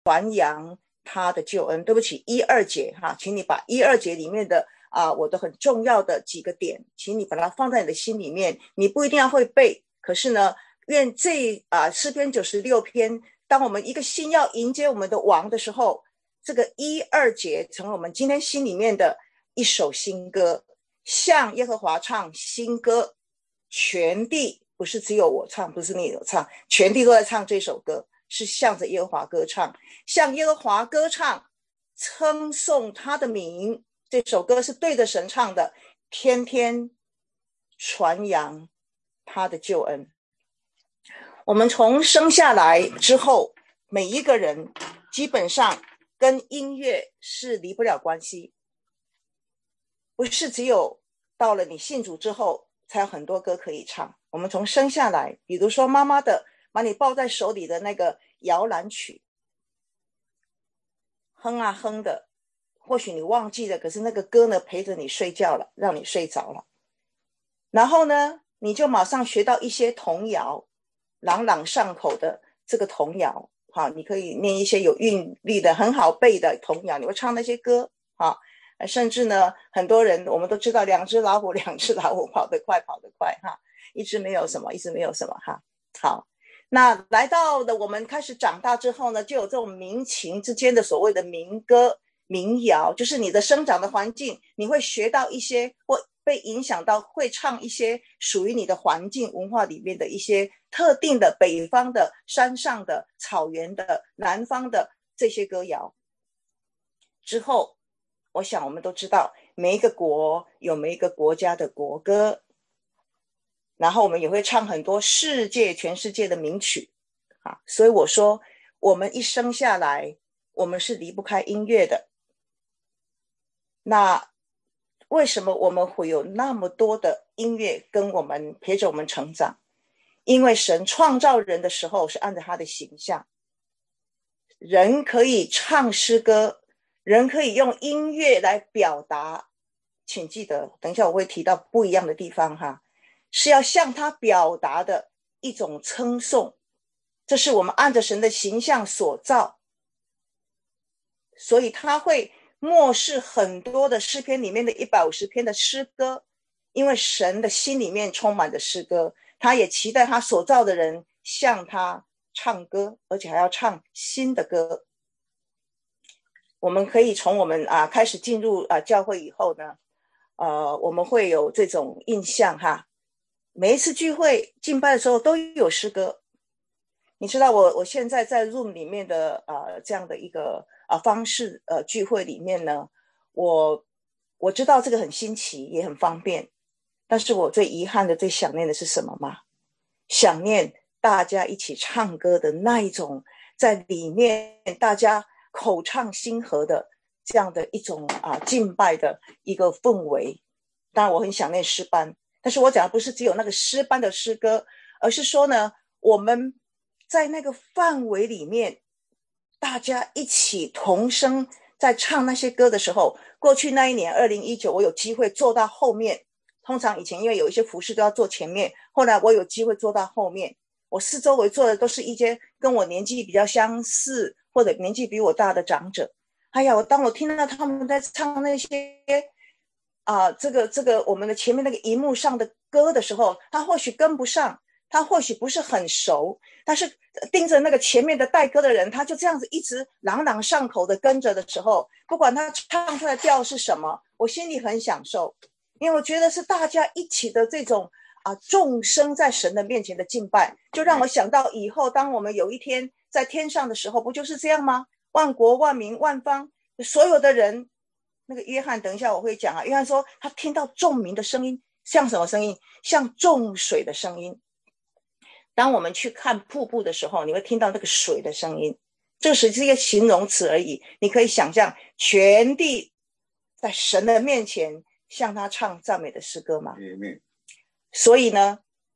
传扬他的救恩。对不起，1、2节哈，请你把1、2节里面的我的很重要的几个点，请你把它放在你的心里面。你不一定要会背，可是呢，愿这诗篇96篇，当我们一个心要迎接我们的王的时候，这个1、2节成为我们今天心里面的一首新歌，向耶和华唱新歌，全地不是只有我唱，不是你有唱，全地都在唱这首歌，是向着耶和华歌唱，向耶和华歌唱，称颂他的名。这首歌是对着神唱的，天天传扬他的救恩。我们从生下来之后，每一个人基本上跟音乐是离不了关系，不是只有到了你信主之后才有很多歌可以唱。我们从生下来，比如说妈妈的把你抱在手里的那个摇篮曲，哼啊哼的，或许你忘记了，可是那个歌呢陪着你睡觉了，让你睡着了。然后呢，你就马上学到一些童谣，朗朗上口的这个童谣，好，你可以念一些有韵律的很好背的童谣，你会唱那些歌，好，甚至呢，很多人我们都知道2只老虎跑得快哈，一只没有什么哈。好，那来到了我们开始长大之后呢，就有这种民情之间的所谓的民歌民谣，就是你的生长的环境，你会学到一些或被影响到，会唱一些属于你的环境文化里面的一些特定的北方的山上的草原的南方的这些歌谣。之后我想我们都知道每一个国有每一个国家的国歌，然后我们也会唱很多全世界的名曲所以我说我们一生下来我们是离不开音乐的。那为什么我们会有那么多的音乐跟我们陪着我们成长？因为神创造人的时候是按照他的形象，人可以唱诗歌，人可以用音乐来表达，请记得等一下我会提到不一样的地方哈，是要向他表达的一种称颂，这是我们按着神的形象所造，所以他会漠视很多的诗篇里面的150篇的诗歌，因为神的心里面充满着诗歌，他也期待他所造的人向他唱歌，而且还要唱新的歌。我们可以从我们开始进入教会以后呢，我们会有这种印象哈，每一次聚会敬拜的时候都有诗歌。你知道我现在在 Zoom 里面的这样的一个方式聚会里面呢，我知道这个很新奇也很方便，但是我最遗憾的最想念的是什么吗？想念大家一起唱歌的那一种，在里面大家口唱心和的这样的一种敬拜的一个氛围。当然我很想念诗班，但是我讲的不是只有那个诗班的诗歌，而是说呢，我们在那个范围里面大家一起同声在唱那些歌的时候，过去那一年2019我有机会坐到后面，通常以前因为有一些服饰都要坐前面，后来我有机会坐到后面，我四周围坐的都是一些跟我年纪比较相似或者年纪比我大的长者。哎呀，当我听到他们在唱那些这个我们的前面那个荧幕上的歌的时候，他或许跟不上，他或许不是很熟，但是盯着那个前面的带歌的人，他就这样子一直朗朗上口的跟着的时候，不管他唱出来的调是什么，我心里很享受，因为我觉得是大家一起的这种众生在神的面前的敬拜，就让我想到以后当我们有一天在天上的时候，不就是这样吗？万国万民万方所有的人，那个约翰等一下我会讲约翰说他听到众民的声音，像什么声音？像众水的声音。当我们去看瀑布的时候，你会听到那个水的声音，这是一个形容词而已，你可以想象全地在神的面前向他唱赞美的诗歌吗？所以呢，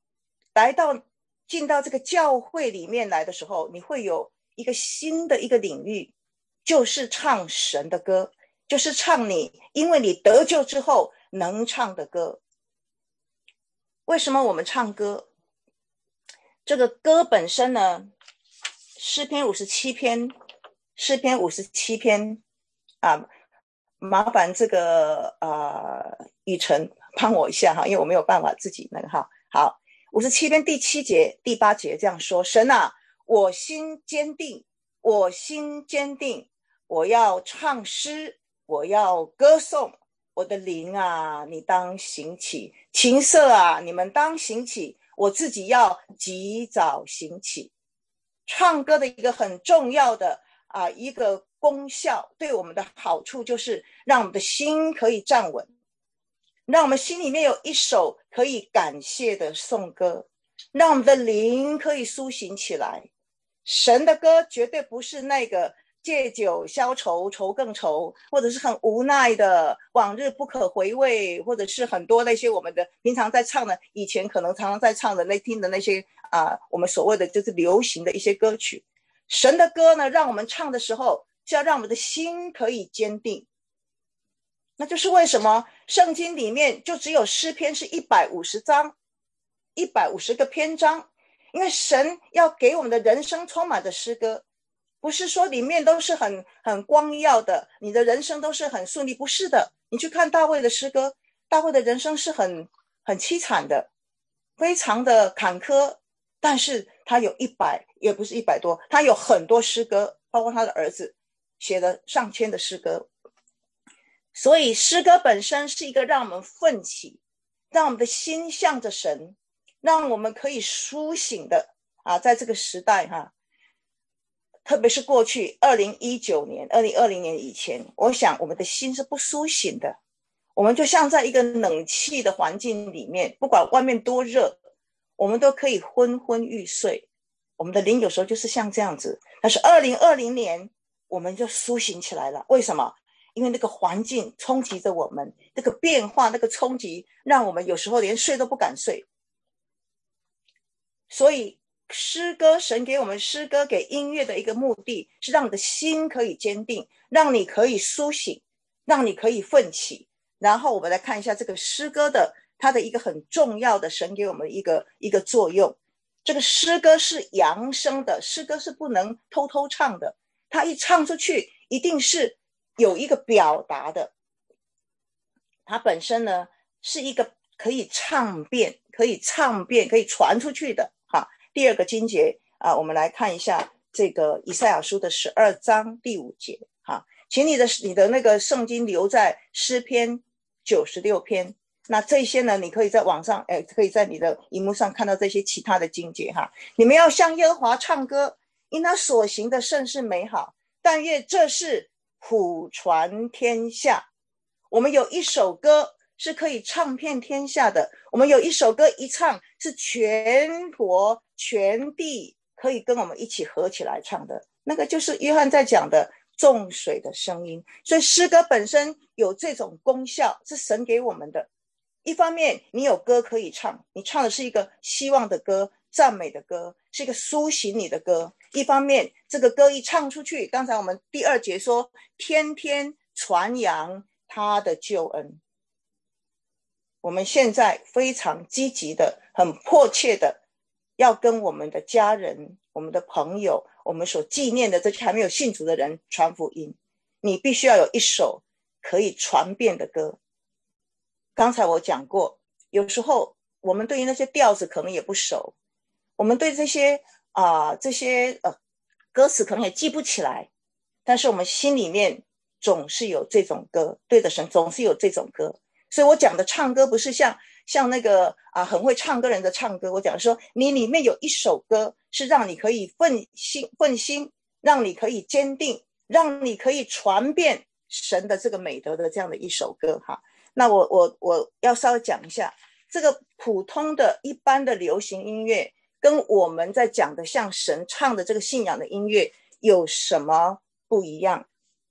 进到这个教会里面来的时候，你会有一个新的一个领域，就是唱神的歌，就是唱因为你得救之后能唱的歌。为什么我们唱歌？这个歌本身呢，诗篇57篇诗篇57篇啊，麻烦这个雨辰帮我一下哈，因为我没有办法自己那个哈。好，57篇第7节、第8节这样说：神啊，我心坚定，我心坚定，我要唱诗，我要歌颂。我的灵啊，你当醒起；琴瑟啊，你们当醒起。我自己要及早醒起。唱歌的一个很重要的一个功效，对我们的好处就是让我们的心可以站稳，让我们心里面有一首可以感谢的颂歌，让我们的灵可以苏醒起来。神的歌绝对不是那个借酒消愁，愁更愁，或者是很无奈的往日不可回味，或者是很多那些我们的平常在唱的，以前可能常常在唱的那听的那些我们所谓的就是流行的一些歌曲。神的歌呢，让我们唱的时候是要让我们的心可以坚定。那就是为什么圣经里面就只有诗篇是150章，150个篇章，因为神要给我们的人生充满着诗歌，不是说里面都是很光耀的，你的人生都是很顺利，不是的。你去看大卫的诗歌，大卫的人生是很凄惨的，非常的坎坷，但是他有也不是100多，他有很多诗歌，包括他的儿子写了上千的诗歌。所以诗歌本身是一个让我们奋起，让我们的心向着神，让我们可以苏醒的在这个时代特别是过去2019年、2020年以前，我想我们的心是不苏醒的。我们就像在一个冷气的环境里面，不管外面多热，我们都可以昏昏欲睡。我们的灵有时候就是像这样子。但是2020年我们就苏醒起来了。为什么？因为那个环境冲击着我们，那个变化，那个冲击，让我们有时候连睡都不敢睡。所以诗歌，神给我们诗歌，给音乐的一个目的是让你的心可以坚定，让你可以苏醒，让你可以奋起。然后我们来看一下这个诗歌的它的一个很重要的神给我们一个作用。这个诗歌是扬声的，诗歌是不能偷偷唱的，它一唱出去一定是有一个表达的，它本身呢是一个可以唱遍、可以传出去的第二个经节我们来看一下这个以赛亚书的12章第5节请你的那个圣经留在诗篇96篇，那这些呢你可以在网上可以在你的荧幕上看到这些其他的经节你们要向耶和华唱歌，因他所行的甚是美好，但愿这是普传天下。我们有一首歌是可以唱遍天下的，我们有一首歌一唱是全国全地可以跟我们一起合起来唱的，那个就是约翰在讲的众水的声音。所以诗歌本身有这种功效，是神给我们的。一方面你有歌可以唱，你唱的是一个希望的歌，赞美的歌，是一个苏醒你的歌。一方面这个歌一唱出去，刚才我们第2节说天天传扬他的救恩。我们现在非常积极的，很迫切的要跟我们的家人、我们的朋友、我们所纪念的这些还没有信主的人传福音。你必须要有一首可以传遍的歌。刚才我讲过，有时候我们对于那些调子可能也不熟，我们对这些歌词可能也记不起来，但是我们心里面总是有这种歌，对着神总是有这种歌。所以我讲的唱歌不是像那个很会唱歌人的唱歌，我讲说你里面有一首歌是让你可以奋心，让你可以坚定，让你可以传遍神的这个美德的这样的一首歌那我要稍微讲一下这个普通的一般的流行音乐跟我们在讲的像神唱的这个信仰的音乐有什么不一样。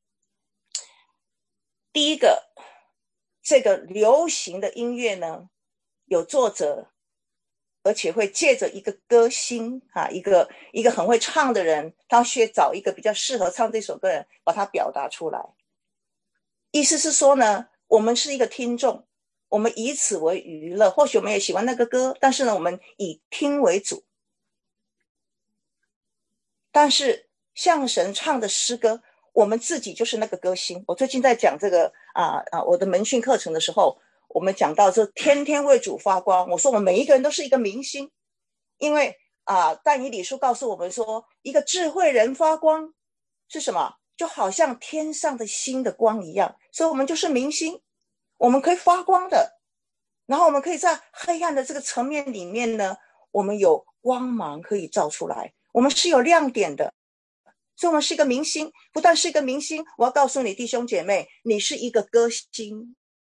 第一个，这个流行的音乐呢有作者，而且会借着一个歌星一个很会唱的人，他去找一个比较适合唱这首歌的人把它表达出来。意思是说呢，我们是一个听众，我们以此为娱乐，或许我们也喜欢那个歌，但是呢我们以听为主。但是向神唱的诗歌，我们自己就是那个歌星。我最近在讲这个我的门训课程的时候，我们讲到这天天为主发光，我说我们每一个人都是一个明星，因为但以理书告诉我们说，一个智慧人发光是什么？就好像天上的星的光一样，所以我们就是明星，我们可以发光的，然后我们可以在黑暗的这个层面里面呢，我们有光芒可以照出来，我们是有亮点的，所以我们是一个明星。不但是一个明星，我要告诉你弟兄姐妹，你是一个歌星。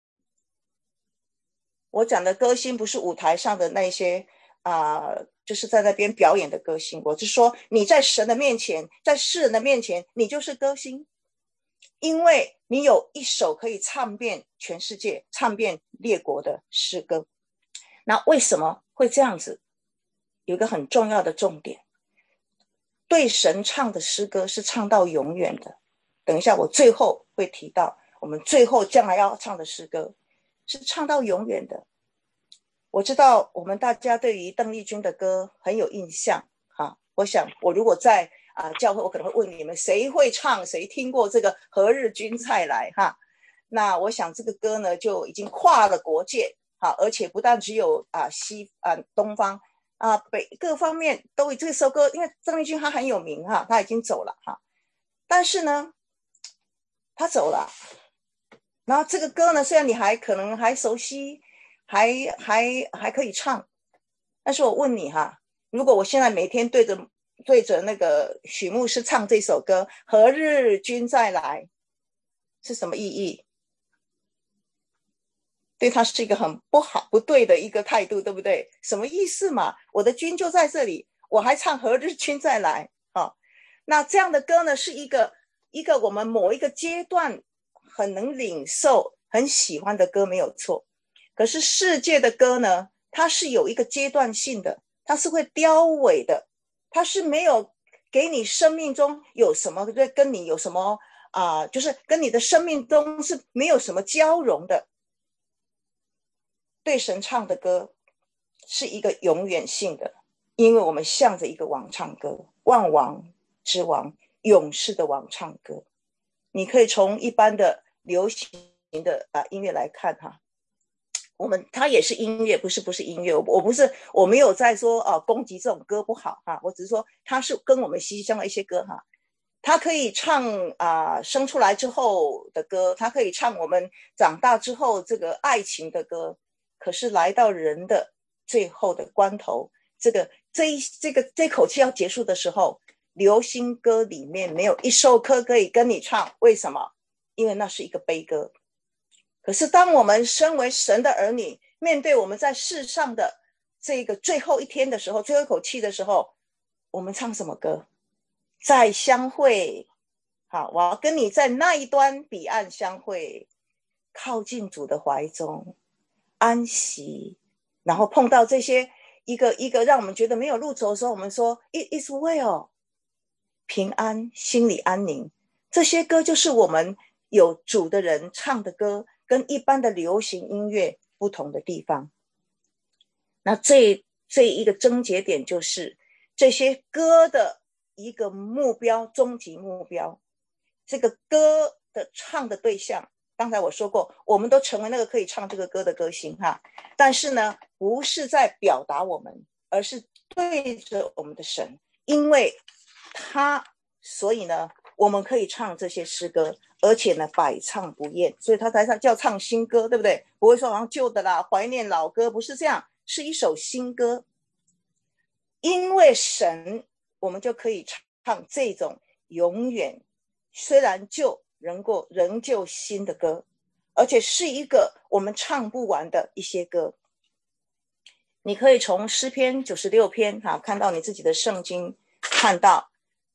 我讲的歌星不是舞台上的那些就是在那边表演的歌星，我是说你在神的面前，在世人的面前，你就是歌星，因为你有一首可以唱遍全世界、唱遍列国的诗歌。那为什么会这样子？有一个很重要的重点，对神唱的诗歌是唱到永远的。等一下我最后会提到，我们最后将来要唱的诗歌是唱到永远的。我知道我们大家对于邓丽君的歌很有印象我想我如果在教会，我可能会问你们谁会唱，谁听过这个何日君再来那我想这个歌呢就已经跨了国界而且不但只有东方北各方面都以这首歌，因为邓丽君她很有名她已经走了但是呢她走了，然后这个歌呢虽然你可能还熟悉，还可以唱，但是我问你如果我现在每天对着那个许牧师唱这首歌何日君再来，是什么意义？对他是一个很不对的一个态度，对不对？什么意思嘛？我的君就在这里，我还唱何日君再来那这样的歌呢是一个我们某一个阶段很能领受很喜欢的歌，没有错。可是世界的歌呢，它是有一个阶段性的，它是会凋萎的，它是没有给你生命中有什么跟你有什么就是跟你的生命中是没有什么交融的。对神唱的歌是一个永远性的，因为我们向着一个王唱歌，万王之王，永世的王唱歌。你可以从一般的流行的音乐来看它也是音乐，不是音乐。我没有在说攻击这种歌不好我只是说它是跟我们息息相关的一些歌它可以唱生出来之后的歌，它可以唱我们长大之后这个爱情的歌。可是来到人的最后的关头，这口气要结束的时候，流行歌里面没有一首歌可以跟你唱。为什么？因为那是一个悲歌。可是当我们身为神的儿女，面对我们在世上的这个最后一天的时候，最后一口气的时候，我们唱什么歌？再相会我要跟你在那一端彼岸相会，靠近主的怀中安息。然后碰到这些一个让我们觉得没有路走的时候，我们说 It is well， 平安，心里安宁。这些歌就是我们有主的人唱的歌，跟一般的流行音乐不同的地方。那这一个症结点就是这些歌的一个目标，终极目标，这个歌的唱的对象，刚才我说过，我们都成为那个可以唱这个歌的歌星但是呢，不是在表达我们，而是对着我们的神，因为所以呢，我们可以唱这些诗歌，而且呢，百唱不厌。所以他才叫唱新歌，对不对？不会说好像旧的啦，怀念老歌，不是这样，是一首新歌。因为神，我们就可以唱这种永远虽然旧仍旧新的歌，而且是一个我们唱不完的一些歌。你可以从诗篇96篇看到你自己的圣经，看到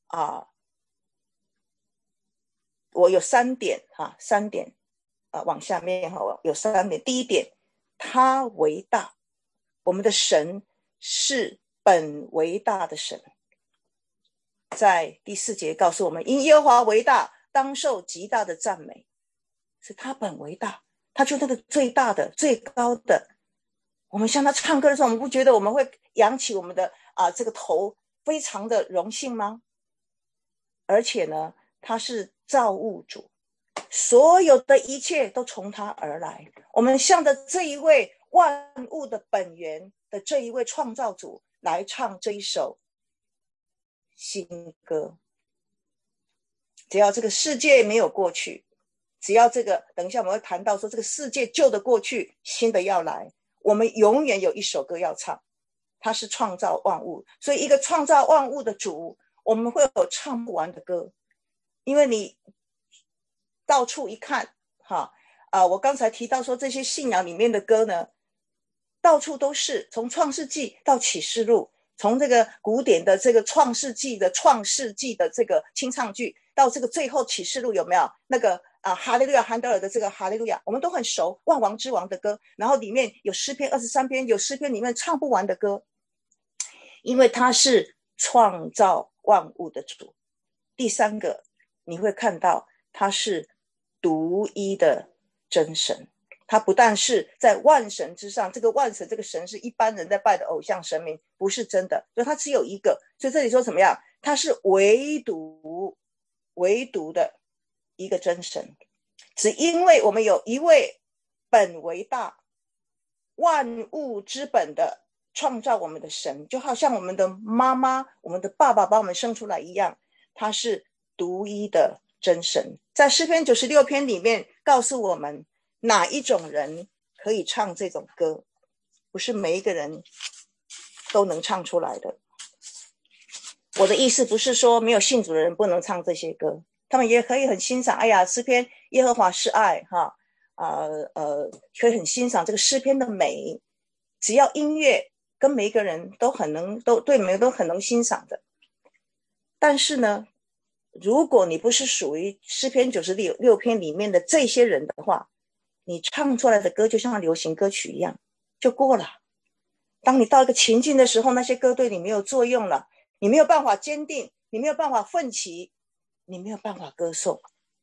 我有3点3点往下面有3点。第一点，他为大，我们的神是本为大的神。在第4节告诉我们，因耶和华为大，当受极大的赞美。是他本为大，他就那个最大的最高的。我们向他唱歌的时候，我们不觉得我们会扬起我们的这个头，非常的荣幸吗？ 而且呢，他是造物主，所有的一切都从他而来。我们向着这一位万物的本源的这一位创造主来唱这一首新歌。只要这个世界没有过去，只要这个，等一下我们会谈到说这个世界旧的过去，新的要来，我们永远有一首歌要唱。他是创造万物，所以一个创造万物的主，我们会有唱不完的歌。因为你到处一看我刚才提到说这些信仰里面的歌呢，到处都是，从创世纪到启示录，从这个古典的这个创世纪的这个清唱剧，到这个最后启示录，有没有那个哈利路亚韩德尔的这个哈利路亚，我们都很熟，万王之王的歌，然后里面有诗篇23篇，有诗篇里面唱不完的歌，因为他是创造万物的主。第三个，你会看到他是独一的真神，他不但是在万神之上，这个万神这个神是一般人在拜的偶像神明，不是真的，所以他只有一个。所以这里说怎么样，他是唯独的一个真神。只因为我们有一位本为大，万物之本的创造我们的神，就好像我们的妈妈我们的爸爸把我们生出来一样，他是独一的真神。在诗篇96篇里面告诉我们哪一种人可以唱这种歌，不是每一个人都能唱出来的。我的意思不是说没有信主的人不能唱这些歌，他们也可以很欣赏，哎呀，诗篇耶和华是爱可以很欣赏这个诗篇的美，只要音乐跟每一个人都对每个人都很能欣赏的。但是呢，如果你不是属于诗篇96篇里面的这些人的话，你唱出来的歌就像流行歌曲一样就过了。当你到一个情境的时候，那些歌对你没有作用了，你没有办法坚定，你没有办法奋起，你没有办法歌颂。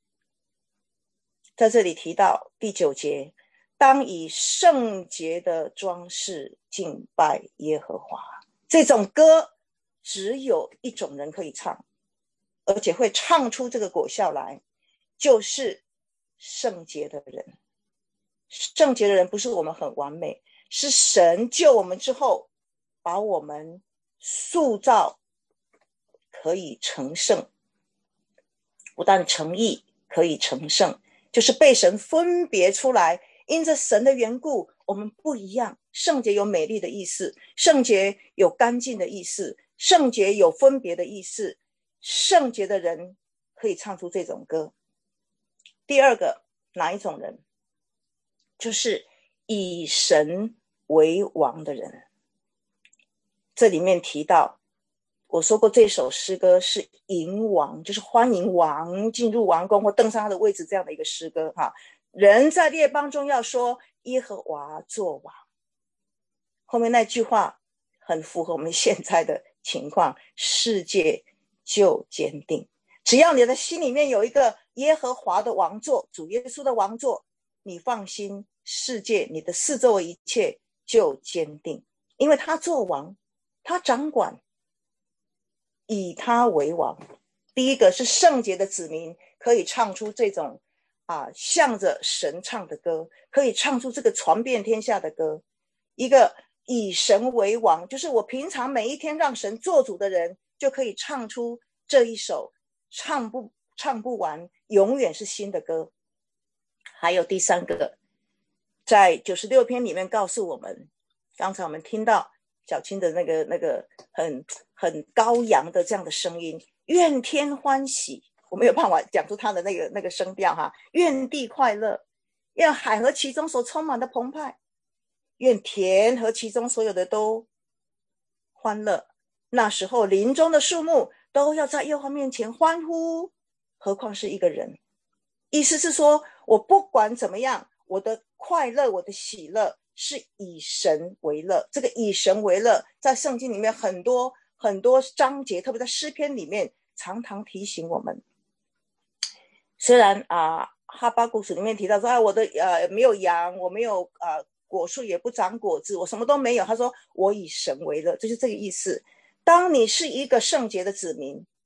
在这里提到第9节，当以圣洁的装饰敬拜耶和华。这种歌只有一种人可以唱，而且会唱出这个果效来，就是圣洁的人。圣洁的人不是我们很完美，是神救我们之后把我们塑造可以成圣，不但成义可以成圣，就是被神分别出来，因着神的缘故我们不一样。圣洁有美丽的意思，圣洁有干净的意思，圣洁有分别的意思，圣洁的人可以唱出这种歌。第二个，哪一种人？就是以神为王的人。这里面提到，我说过这首诗歌是迎王，就是欢迎王进入王宫或登上他的位置这样的一个诗歌人在列邦中要说耶和华作王。后面那句话很符合我们现在的情况，世界就坚定。只要你的心里面有一个耶和华的王座，主耶稣的王座，你放心，世界你的四周围一切就坚定，因为他做王，他掌管，以他为王。第一个是圣洁的子民可以唱出这种向着神唱的歌，可以唱出这个传遍天下的歌。一个以神为王，就是我平常每一天让神做主的人，就可以唱出这一首唱不完永远是新的歌。还有第三个，在96篇里面告诉我们，刚才我们听到小青的那个很高扬的这样的声音，愿天欢喜，我没有办法讲出他的那个声调愿地快乐，愿海和其中所充满的澎湃，愿田和其中所有的都欢乐。那时候林中的树木都要在耶和华面前欢呼，何况是一个人。意思是说，我不管怎么样，我的快乐，我的喜乐是以神为乐。这个以神为乐在圣经里面很多很多章节，特别在诗篇里面常常提醒我们。虽然哈巴谷书里面提到说我的没有羊，我没有果树也不长果子，我什么都没有，他说我以神为乐，就是这个意思。当你是一个圣洁的子民，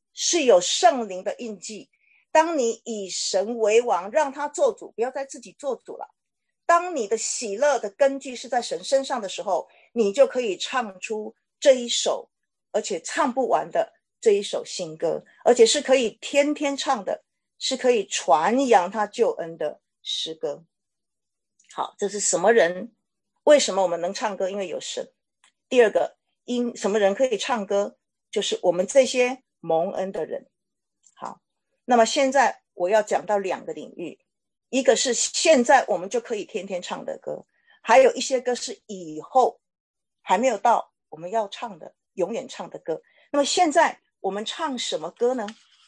是有圣灵的印记。当你以神为王，让他做主，不要再自己做主了。当你的喜乐的根据是在神身上的时候，你就可以唱出这一首，而且唱不完的这一首新歌，而且是可以天天唱的，是可以传扬他救恩的诗歌。好，这是什么人？为什么我们能唱歌？因为有神。第二个，因什么人可以唱歌？就是我们这些蒙恩的人。好，那么现在我要讲到两个领域，一个是现在我们就可以天天唱的歌，还有一些歌是以后还没有到我们要唱的永远唱的歌。那么现在我们唱什么歌呢？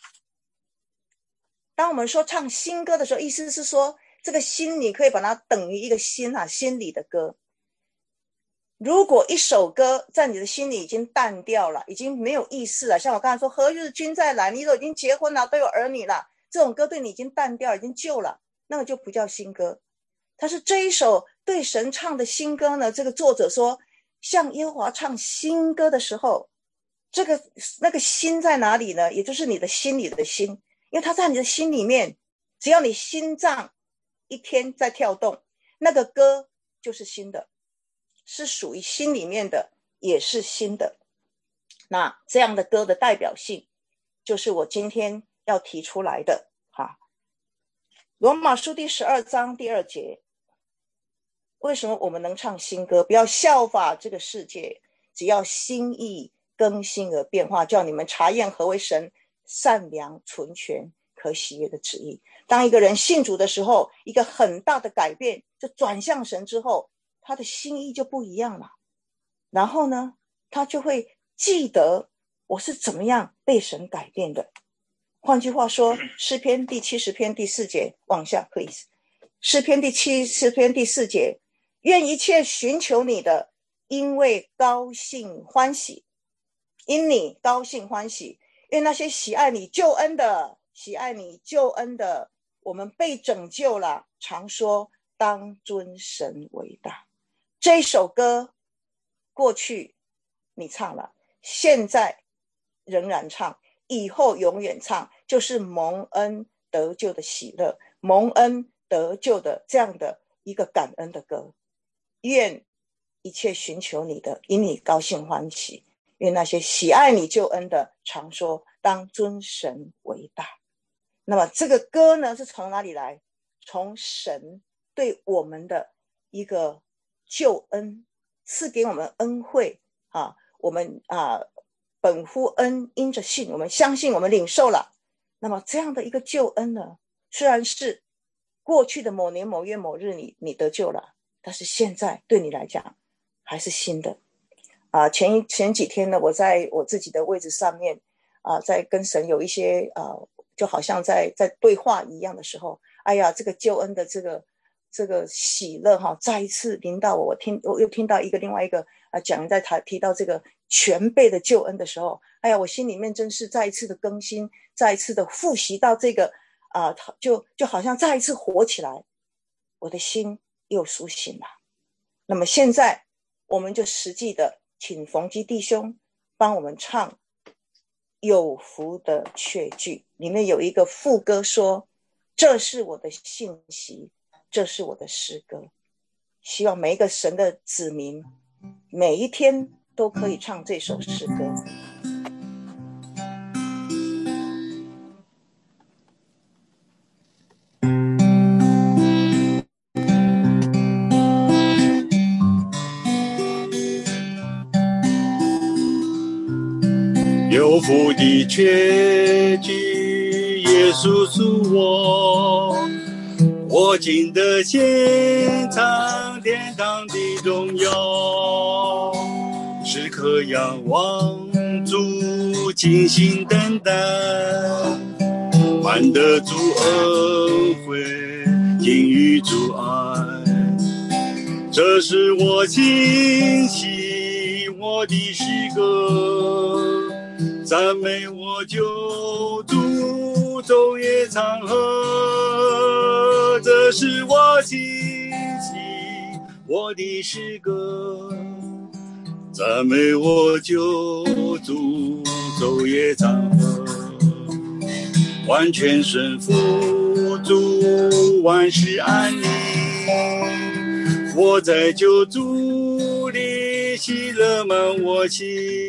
当我们说唱新歌的时候，意思是说这个新你可以把它等于一个心心里的歌。如果一首歌在你的心里已经淡掉了，已经没有意思了，像我刚才说何日君再来，你都已经结婚了，都有儿女了，这种歌对你已经淡掉，已经旧了，那个就不叫新歌。但是这一首对神唱的新歌呢，这个作者说向耶和华唱新歌的时候，那个心在哪里呢？也就是你的心里的心，因为它在你的心里面，只要你心脏一天在跳动，那个歌就是新的，是属于心里面的，也是新的。那这样的歌的代表性就是我今天要提出来的。罗马书第12章第2节，为什么我们能唱新歌？不要效法这个世界，只要心意更新而变化，叫你们查验何为神善良纯全可喜悦的旨意。当一个人信主的时候，一个很大的改变，就转向神之后，他的心意就不一样了。然后呢，他就会记得我是怎么样被神改变的。换句话说，诗篇第70篇第4节往下 please。 诗篇第70篇第4节，愿一切寻求你的，因为高兴欢喜，因你高兴欢喜。愿那些喜爱你救恩的，喜爱你救恩的，我们被拯救了，常说当尊神为大。这一首歌过去你唱了，现在仍然唱，以后永远唱，就是蒙恩得救的喜乐，蒙恩得救的这样的一个感恩的歌。愿一切寻求你的，因你高兴欢喜。愿那些喜爱你救恩的，常说当尊神为大。那么这个歌呢，是从哪里来？从神对我们的一个救恩，赐给我们恩惠我们本乎恩，因着信，我们相信，我们领受了。那么这样的一个救恩呢，虽然是过去的某年某月某日你得救了，但是现在对你来讲还是新的。前几天呢，我在我自己的位置上面在跟神有一些就好像在对话一样的时候，哎呀，这个救恩的这个喜乐再一次临到我。我又听到另外一个讲人在提到这个全备的救恩的时候，哎呀，我心里面真是再一次的更新，再一次的复习到这个就好像再一次活起来，我的心又苏醒了。那么现在我们就实际的请冯基弟兄帮我们唱有福的确据，里面有一个副歌说，这是我的信息，这是我的诗歌。希望每一个神的子民每一天都可以唱这首诗歌。 有福的确据，耶稣是我进得现场，天堂的荣耀，时刻仰望主，静心等待，满得主恩惠，经于主爱。这是我欣喜，我的诗歌，赞美我救主，昼夜唱和。这是我欣喜，我的诗歌，赞美我救主，昼夜唱和。 完全顺服主，万事安宁。我在救主里喜乐满我心，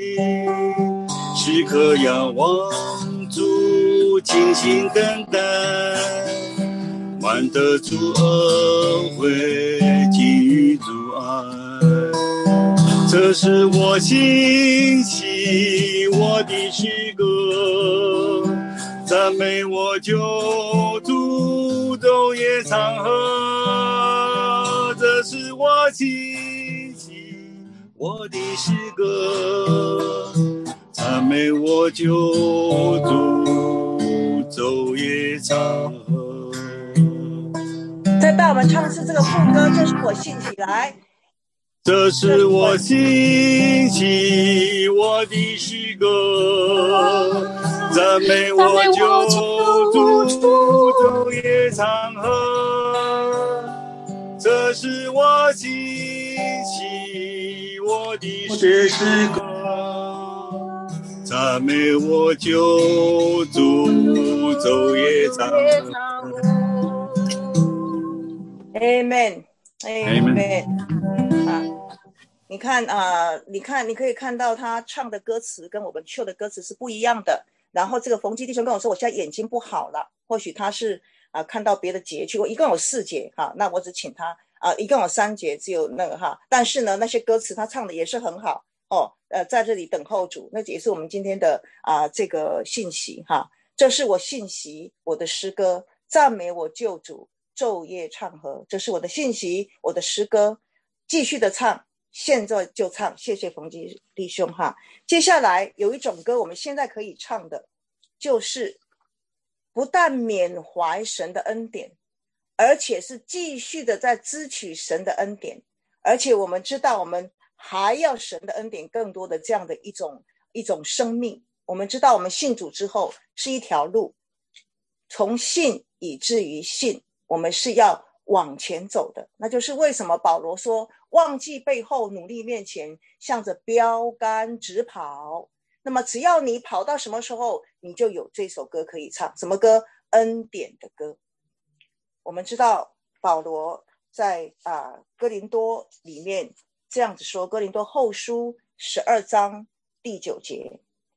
时刻仰望主，静心等待，满得主恩惠，给予主爱。这是我欣喜我的诗歌，赞美我救主，昼夜长和。这是我欣喜我的诗歌，赞美我救主，昼夜长和。 再带我们唱的是这个副歌，这是我兴起来。 这是我欣喜我的诗歌，赞美我救主，昼夜长和。这是我欣喜我的诗歌，赞美我救主，昼夜长和。 Amen Amen。你看你可以看到他唱的歌词跟我们秀的歌词是不一样的。然后这个冯基弟兄跟我说，我现在眼睛不好了，或许他是看到别的节去过，一共有4节哈，那我只请他一共有3节，只有那个哈，但是呢那些歌词他唱的也是很好哦。在这里等候主，那也是我们今天的这个信息哈。这是我信息我的诗歌，赞美我救主，昼夜唱和。这是我的信息我的诗歌，继续的唱，现在就唱。谢谢冯基弟兄哈。接下来有一种歌我们现在可以唱的，就是不但缅怀神的恩典，而且是继续的在支取神的恩典，而且我们知道我们还要神的恩典更多的这样的一种生命。我们知道我们信主之后是一条路，从信以至于信，我们是要往前走的。那就是为什么保罗说忘记背后，努力面前，向着标杆直跑。那么只要你跑到什么时候，你就有这首歌可以唱。什么歌？恩典的歌。我们知道保罗在哥林多里面这样子说，哥林多后书12章第9节，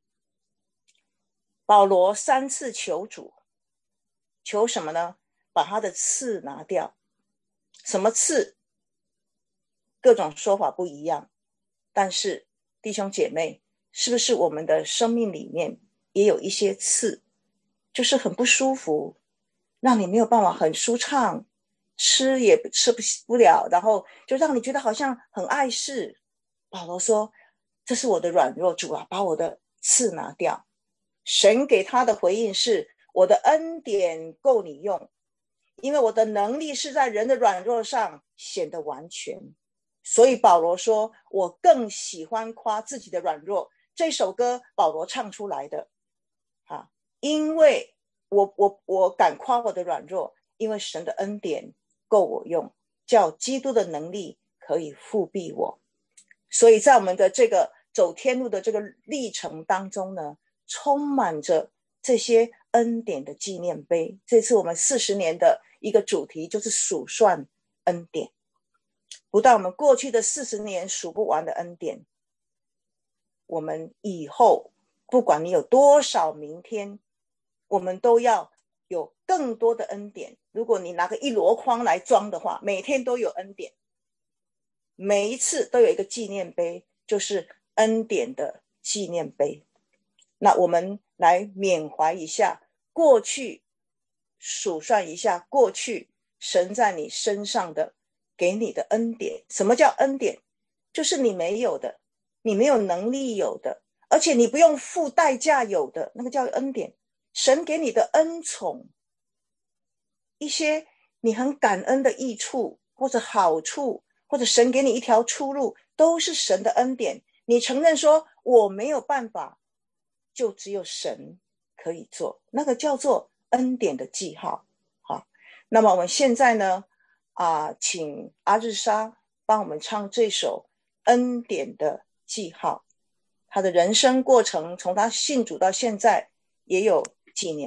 保罗3次求主，求什么呢？把他的刺拿掉。什么刺？各种说法不一样，但是弟兄姐妹，是不是我们的生命里面也有一些刺，就是很不舒服，让你没有办法很舒畅，吃也吃不了，然后就让你觉得好像很碍事。保罗说，这是我的软弱，主啊，把我的刺拿掉。神给他的回应是，我的恩典够你用，因为我的能力是在人的软弱上显得完全。所以保罗说，我更喜欢夸自己的软弱。这首歌保罗唱出来的因为我敢夸我的软弱，因为神的恩典够我用，叫基督的能力可以复辟我。所以在我们的这个走天路的这个历程当中呢，充满着这些恩典的纪念碑。这次我们40年的一个主题就是数算恩典，不但我们过去的40年数不完的恩典，我们以后不管你有多少明天，我们都要有更多的恩典。如果你拿个一箩筐来装的话，每天都有恩典，每一次都有一个纪念碑，就是恩典的纪念碑。那我们来缅怀一下过去，数算一下过去神在你身上的给你的恩典。什么叫恩典？就是你没有的，你没有能力有的，而且你不用付代价有的，那个叫恩典。神给你的恩宠，一些你很感恩的益处或者好处，或者神给你一条出路，都是神的恩典。你承认说我没有办法，就只有神可以做，那个叫做恩典的记号。好，那么我们现在呢请阿日莎帮我们唱这首恩典的记号。他的人生过程从他信主到现在也有几年了，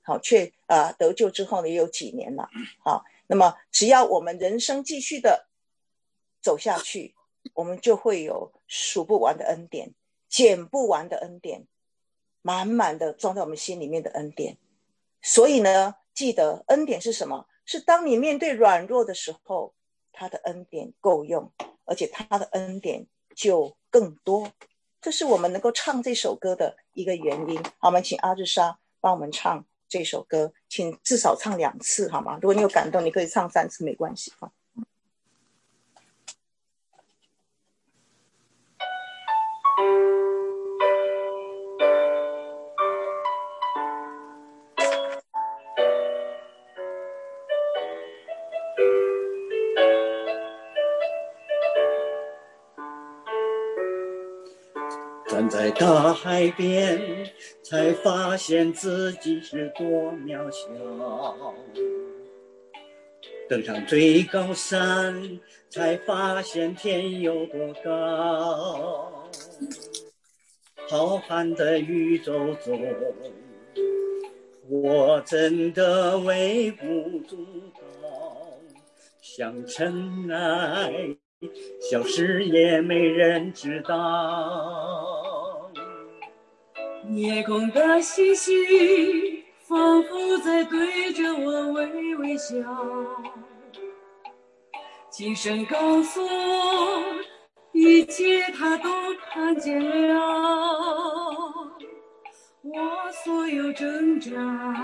好，却得救之后呢，也有几年了。好，那么只要我们人生继续的走下去，我们就会有数不完的恩典，减不完的恩典，满满的装在我们心里面的恩典。所以呢，记得恩典是什么？是当你面对软弱的时候，他的恩典够用，而且他的恩典就更多。这是我们能够唱这首歌的一个原因。好，我们请阿日莎帮我们唱这首歌，请至少唱2次好吗？如果你有感动，你可以唱3次没关系。 站在大海边，才发现自己是多渺小。登上最高山，才发现天有多高。浩瀚的宇宙中，我真的微不足道，像尘埃，消失也没人知道。 夜空的星星仿佛在对着我微微笑，轻声告诉我，一切他都看见了。我所有挣扎，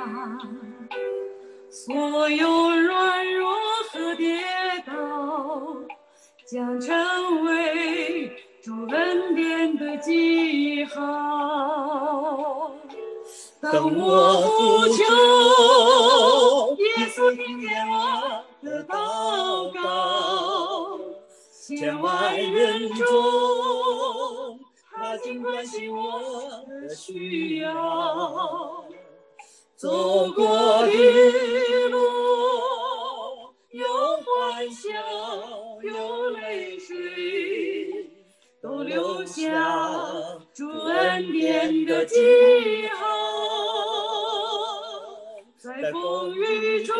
所有软弱和跌倒，将成为主恩典的记号。当我呼求，耶稣听见我的祷告，千万人中，他竟关心我的需要。走过的路，有欢笑，有泪水，都留下主恩典的记号。在风雨中，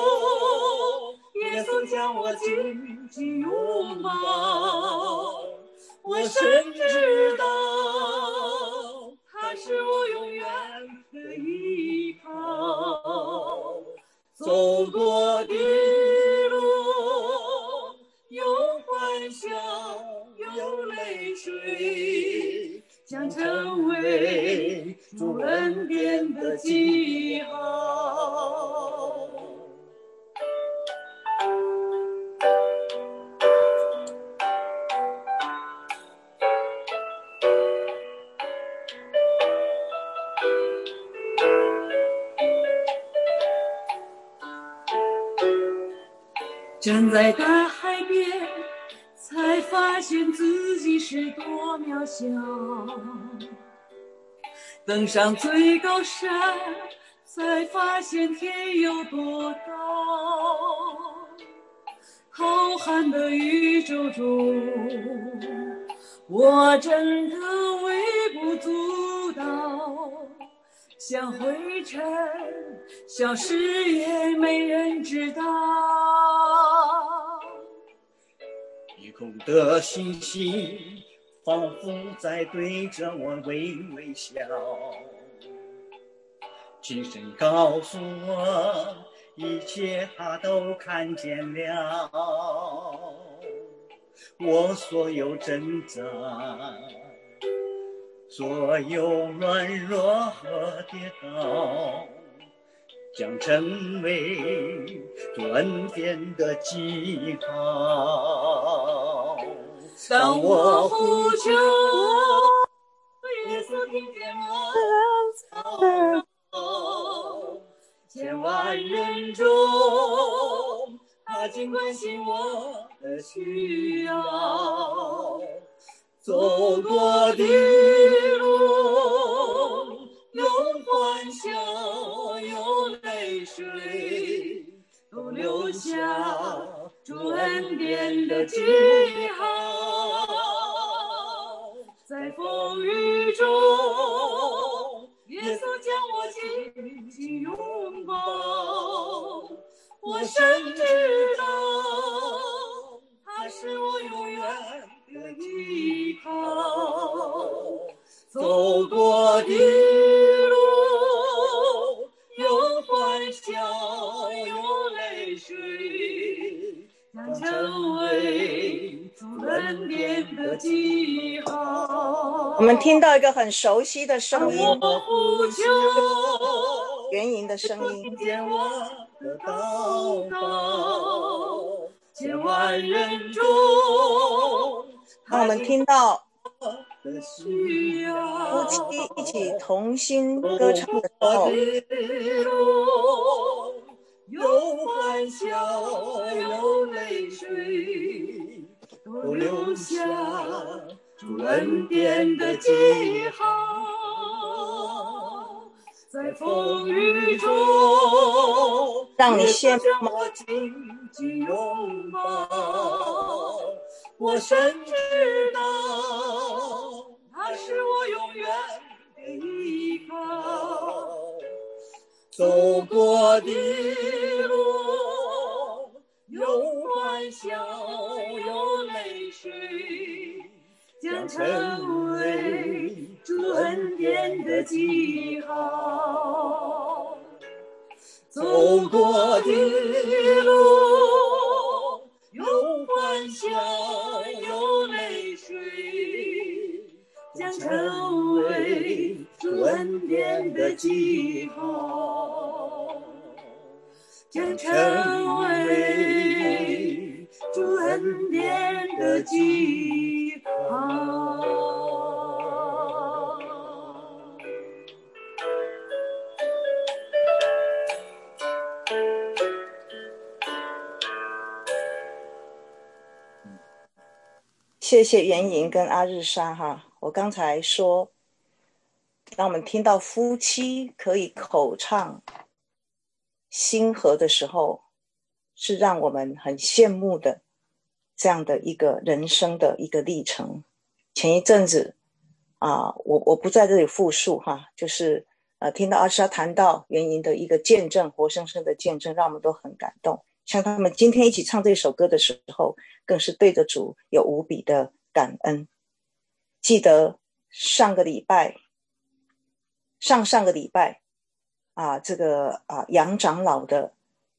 耶稣将我紧紧拥抱，我深知道他是我永远的依靠。走过的路，有欢笑，有泪水，将成为主恩典的记号。站在大海边，才发现自己是多渺小。登上最高山，才发现天有多高。浩瀚的宇宙中，我真的微不足道，像灰尘消失也没人知道。 夜空的星星仿佛在对着我微微笑，轻声告诉我，一切他都看见了。我所有挣扎，所有软弱和跌倒，将成为主恩典的记号。 当我呼求，耶稣听见我祷告，千万人中，他竟关心我的需要。走过的路，有欢笑，有泪水，都留下主恩典的记号。在风雨中，耶稣将我紧紧拥抱，我深知道他是我永远的依靠，走过的路有欢笑有泪水，将成为主恩典的记号。 我们听到一个很熟悉的声音， 我呼求元音的声音， 听见我的祷告，千万人中， 让我们听到的需要， 夫妻一起同心歌唱的时候， 有欢笑有泪水，都留下主恩典的记号。在风雨中， 让你羡慕我紧紧拥抱，我深知道他是我永远的依靠，走过的路有欢笑有泪水，将成为主恩典的记号，走过的路有欢笑有泪水，将成为主恩典的记号，将成为主恩典的记号。 谢谢元莹跟阿日莎哈。我刚才说，当我们听到夫妻可以口唱心和的时候，是让我们很羡慕的这样的一个人生的一个历程。前一阵子我不在这里复述哈，就是听到阿日莎谈到元莹的一个见证，活生生的见证，让我们都很感动。像他们今天一起唱这首歌的时候，更是对着主有无比的感恩。记得上个礼拜这个杨长老的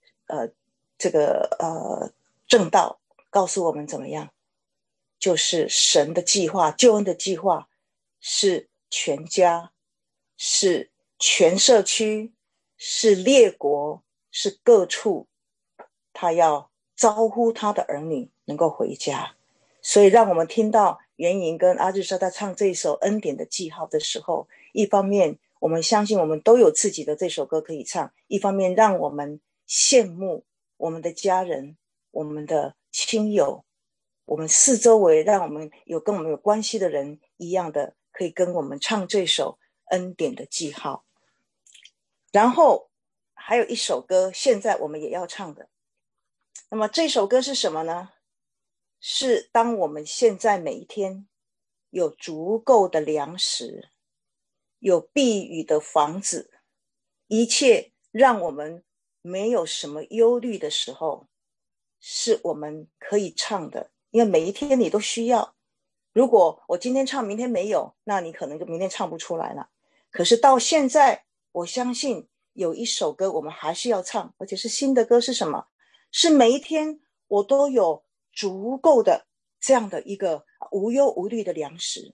正道告诉我们怎么样，就是神的计划，救恩的计划是全家，是全社区，是列国，是各处，他要招呼他的儿女能够回家。所以让我们听到元莹跟阿日莎在唱这首恩典的记号的时候，一方面我们相信我们都有自己的这首歌可以唱，一方面让我们羡慕我们的家人，我们的亲友，我们四周围让我们有跟我们有关系的人一样的可以跟我们唱这首恩典的记号。然后还有一首歌现在我们也要唱的，那么这首歌是什么呢？是当我们现在每一天有足够的粮食，有避雨的房子，一切让我们没有什么忧虑的时候，是我们可以唱的。因为每一天你都需要，如果我今天唱明天没有，那你可能就明天唱不出来了。可是到现在我相信有一首歌我们还是要唱，而且是新的歌，是什么？是每一天我都有足够的这样的一个无忧无虑的粮食。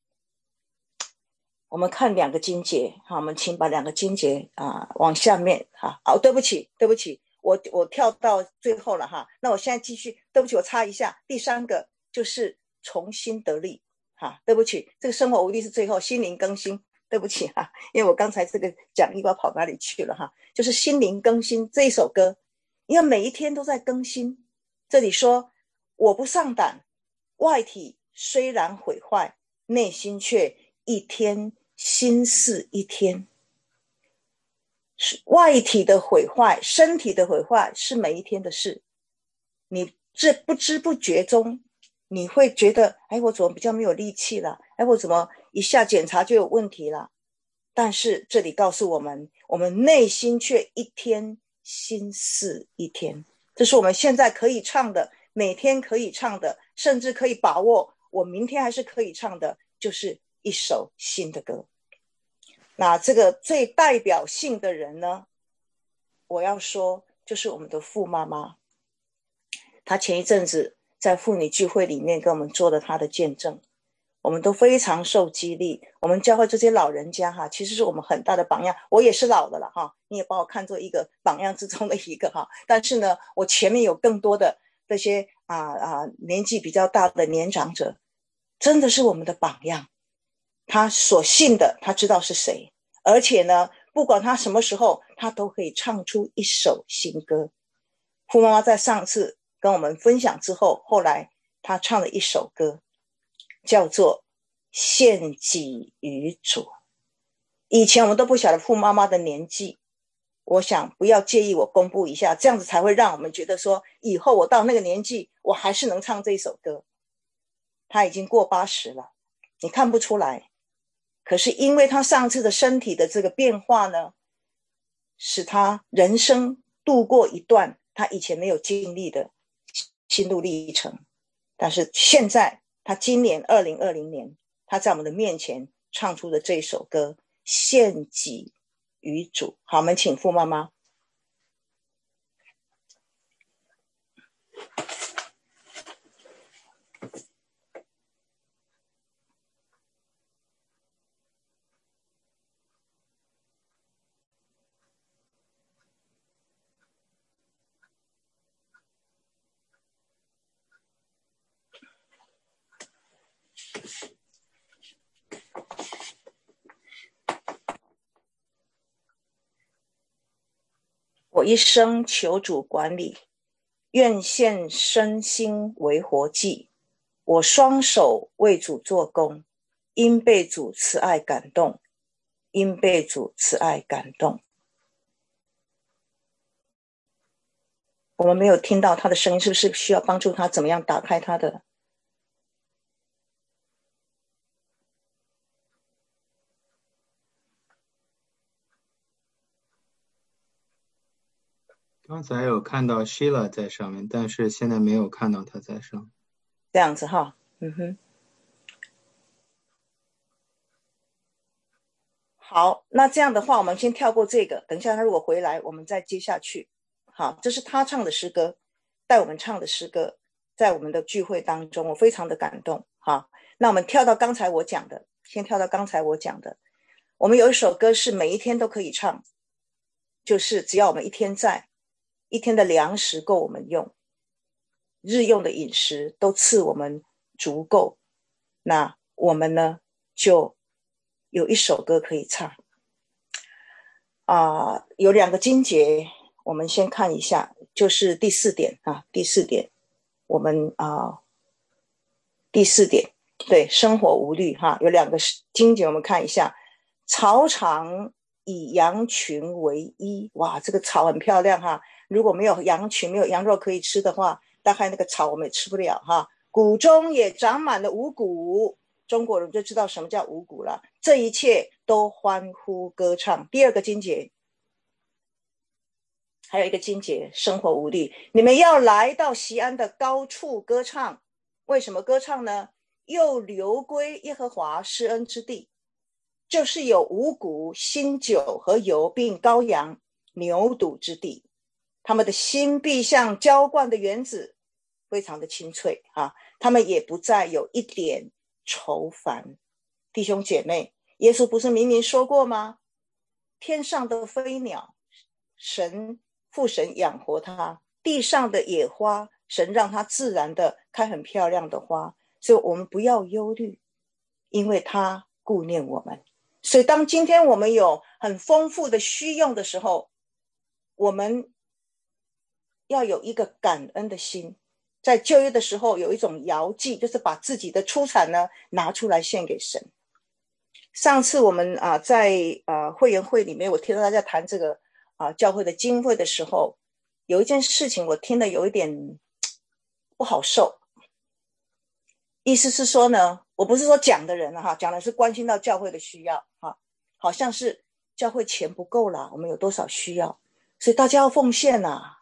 我们看两个经节，好，我们请把两个经节往下面对不起，我跳到最后了哈。那我现在继续，对不起，我插一下，第三个就是重新得力哈，对不起，这个生活无力是最后，心灵更新，对不起哈，因为我刚才这个讲义不知道跑哪里去了哈，就是心灵更新这一首歌，因为每一天都在更新。这里说我不丧胆，外体虽然毁坏，内心却一天新似一天。外体的毁坏，身体的毁坏是每一天的事，你这不知不觉中你会觉得我怎么比较没有力气了，我怎么一下检查就有问题了。 但是这里告诉我们，我们内心却一天心似一天。这是我们现在可以唱的，每天可以唱的，甚至可以把握我明天还是可以唱的，就是一首新的歌。那这个最代表性的人呢，我要说就是我们的傅妈妈。她前一阵子在妇女聚会里面跟我们做了她的见证，我们都非常受激励。我们教会这些老人家其实是我们很大的榜样。我也是老的了你也把我看作一个榜样之中的一个但是呢，我前面有更多的这些年纪比较大的年长者，真的是我们的榜样。他所信的，他知道是谁，而且呢，不管他什么时候，他都可以唱出一首新歌。傅妈妈在上次跟我们分享之后，后来他唱了一首歌，叫做献己于主。以前我们都不晓得傅妈妈的年纪，我想不要介意我公布一下，这样子才会让我们觉得说，以后我到那个年纪，我还是能唱这一首歌。他已经过80了，你看不出来。可是因为他上次的身体的这个变化呢，使他人生度过一段他以前没有经历的心路历程。但是现在他今年2020年，他在我们的面前唱出的这首歌，献己于主。好，我们请傅妈妈。我一生求主管理，愿献身心为活祭。我双手为主做工，因被主慈爱感动，因被主慈爱感动。我们没有听到他的声音，是不是需要帮助他怎么样打开他的？ 刚才有看到 Sheila 在上面，但是现在没有看到她在上。 这样子好，那这样的话我们先跳过这个，等一下他如果回来我们再接下去。好，这是他唱的诗歌，带我们唱的诗歌，在我们的聚会当中我非常的感动。好，那我们跳到刚才我讲的，先跳到刚才我讲的，我们有一首歌是每一天都可以唱，就是只要我们一天在，一天的粮食够我们用，日用的饮食都赐我们足够，那我们呢就有一首歌可以唱。有2个经节，我们先看一下，就是第4点第4点，我们第4点，对，生活无虑有2个经节，我们看一下。草场以羊群为衣，哇，这个草很漂亮如果没有羊群，没有羊肉可以吃的话，大概那个草我们也吃不了谷中也长满了五谷，中国人就知道什么叫五谷了。这一切都欢呼歌唱。第2个经节，还有一个经节，生活无虑，你们要来到锡安的高处歌唱。为什么歌唱呢？又流归耶和华施恩之地，就是有五谷、新酒和油，并羔羊、牛犊之地。他们的心必像浇灌的园子，非常的清脆他们也不再有一点愁烦。弟兄姐妹，耶稣不是明明说过吗？天上的飞鸟，父神养活它；地上的野花，神让它自然的开很漂亮的花。所以我们不要忧虑，因为他顾念我们。所以当今天我们有很丰富的需用的时候，我们要有一个感恩的心。在旧约的时候有一种摇祭，就是把自己的出产呢拿出来献给神。上次我们在会员会里面，我听到大家谈这个教会的经费的时候，有一件事情我听得有一点不好受。意思是说呢，我不是说讲的人讲的是关心到教会的需要好像是教会钱不够啦，我们有多少需要，所以大家要奉献啊。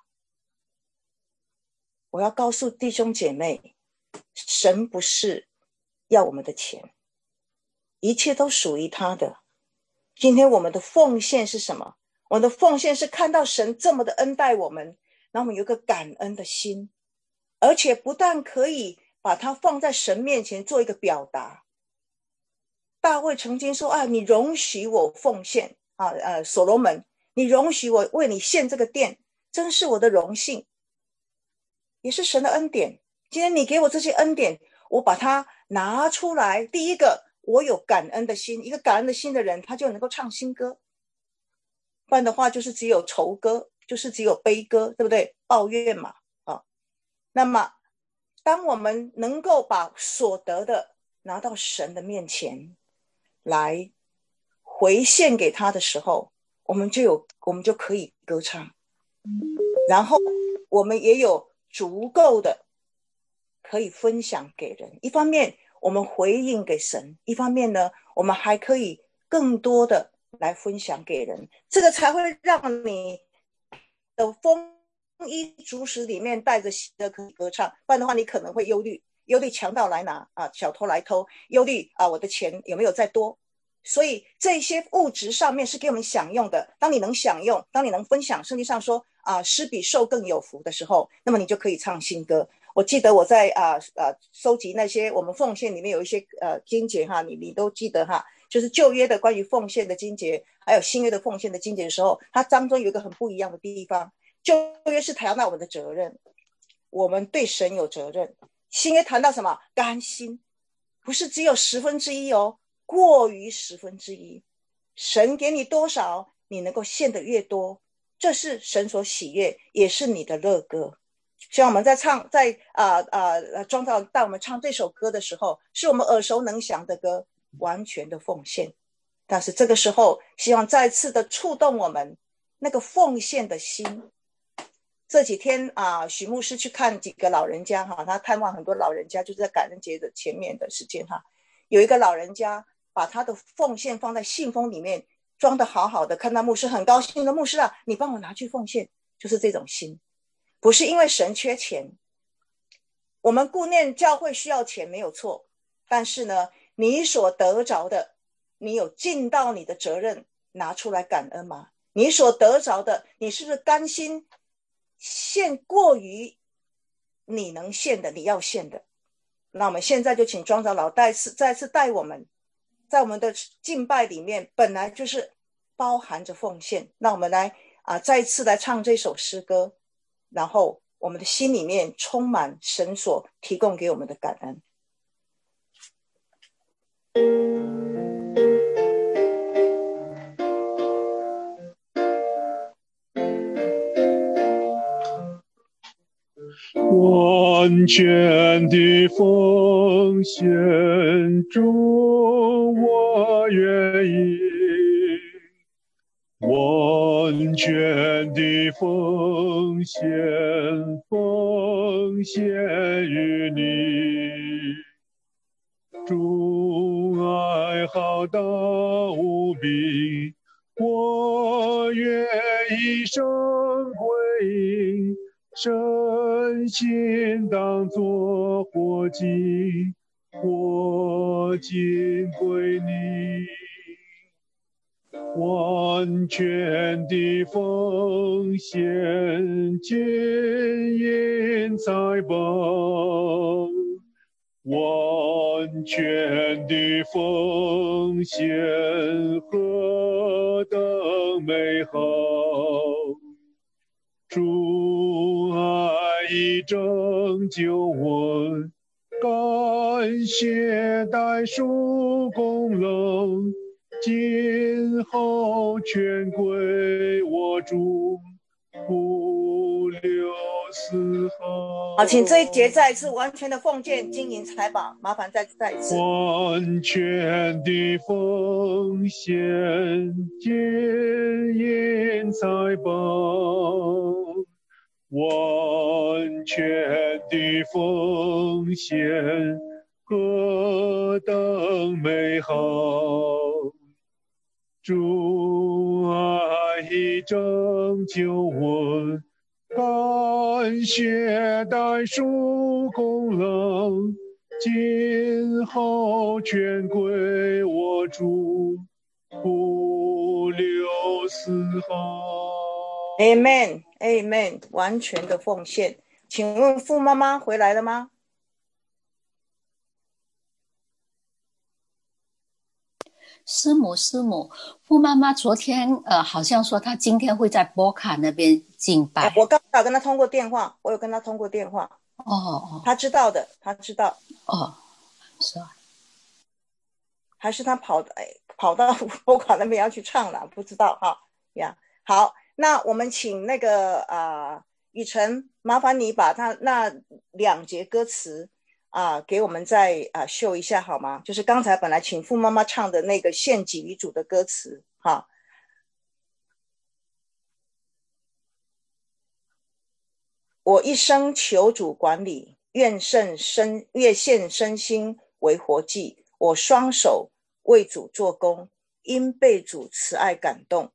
我要告诉弟兄姐妹，神不是要我们的钱，一切都属于他的。今天我们的奉献是什么？我们的奉献是看到神这么的恩待我们，然后我们有个感恩的心，而且不但可以把它放在神面前做一个表达。大卫曾经说啊，你容许我奉献啊，所罗门，你容许我为你献这个殿，真是我的荣幸，也是神的恩典。今天你给我这些恩典，我把它拿出来。第一个，我有感恩的心，一个感恩的心的人，他就能够唱新歌。不然的话，就是只有愁歌，就是只有悲歌，对不对？抱怨嘛，那么，当我们能够把所得的拿到神的面前来回献给他的时候，我们就可以歌唱，然后我们也有足够的可以分享给人。一方面我们回应给神，一方面呢，我们还可以更多的来分享给人，这个才会让你的丰衣足食里面带着喜乐可以歌唱。不然的话，你可能会忧虑强盗来拿啊，小偷来偷，忧虑啊，我的钱有没有再多。所以这些物质上面是给我们享用的，当你能享用，当你能分享，圣经上说施比受更有福的时候，那么你就可以唱新歌。我记得我在收集那些我们奉献里面有一些经节哈，你都记得哈，就是旧约的关于奉献的经节，还有新约的奉献的经节的时候，它当中有一个很不一样的地方。旧约是谈到我们的责任，我们对神有责任。新约谈到什么？甘心，不是只有1/10哦，过于1/10。神给你多少，你能够献的越多，这是神所喜悦，也是你的乐歌。像我们在庄长带我们唱这首歌的时候，是我们耳熟能详的歌，完全的奉献。但是这个时候希望再次的触动我们那个奉献的心。这几天许牧师去看几个老人家他探望很多老人家，就是在感恩节的前面的时间有一个老人家把他的奉献放在信封里面装得好好的，看到牧师很高兴的，牧师你帮我拿去奉献，就是这种心。不是因为神缺钱，我们顾念教会需要钱没有错，但是呢，你所得着的，你有尽到你的责任拿出来感恩吗？你所得着的，你是不是甘心献过于你能献的，你要献的？那我们现在就请庄长老再次带我们，在我们的敬拜里面本来就是包含着奉献，那我们来再一次来唱这首诗歌，然后我们的心里面充满神所提供给我们的感恩。 完全的奉献主，我愿意。完全的奉献于你。主爱好大无比，我愿一生归应。身心当作火祭，火尽归你。完全的奉献，金银财宝。完全的奉献，何等美好！主爱已拯救我，感谢代赎功劳，今后全归我主，不留丝毫。 好，请这一节再一次完全的奉献金银财宝，麻烦再一次。 完全的奉献金银财宝，完全的奉献何等美好！ 主爱拯救我，感谢代赎功劳，今后全归我主，不留丝毫。 Amen Amen， 完全的奉献。请问傅妈妈回来了吗？ 师母，傅妈妈昨天好像说她今天会在波卡那边敬拜。 我刚好跟她通过电话，我有跟她通过电话。她知道的，她知道。 是啊。 还是她跑到波卡那边要去唱了，不知道哈呀。好，那我们请那个雨辰，麻烦你把他那2节歌词给我们再秀一下好吗？就是刚才本来请傅妈妈唱的那个献己于主的歌词哈。我一生求主管理，愿献身心为活祭，我双手为主做工，因被主慈爱感动，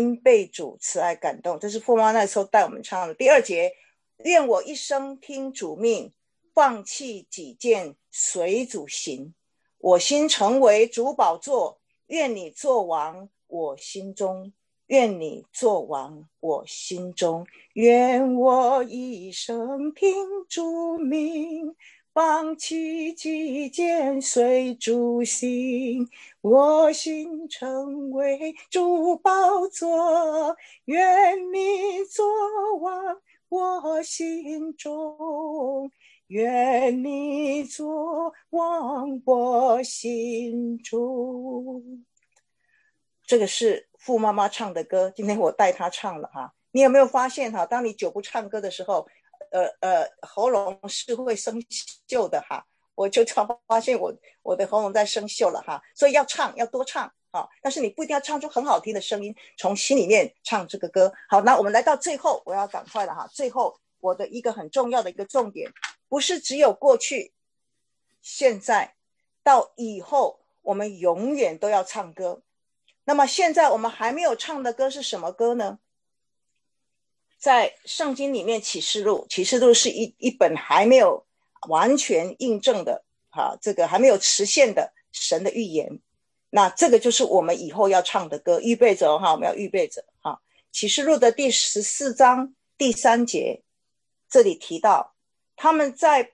这是傅妈那时候带我们唱的。第2节，愿我一生听主命，放弃己见，随主行，我心成为主宝座，愿你作王我心中，愿你作王我心中，愿我一生听主命，放弃己见，随主行，我心成为主宝座，愿你作王我心中，愿你作王我心中。这个是傅妈妈唱的歌，今天我带她唱了哈。你有没有发现哈，当你久不唱歌的时候，喉咙是会生锈的哈。我就发现我的喉咙在生锈了哈，所以要唱，要多唱哈。但是你不一定要唱出很好听的声音，从心里面唱这个歌。好，那我们来到最后，我要赶快了哈。最后我的一个很重要的一个重点，不是只有过去、现在到以后，我们永远都要唱歌。那么现在我们还没有唱的歌是什么歌呢？在圣经里面启示录是一本还没有完全印证的这个还没有实现的神的预言。那这个就是我们以后要唱的歌，预备着我们要预备着启示录的第14章第3节，这里提到他们在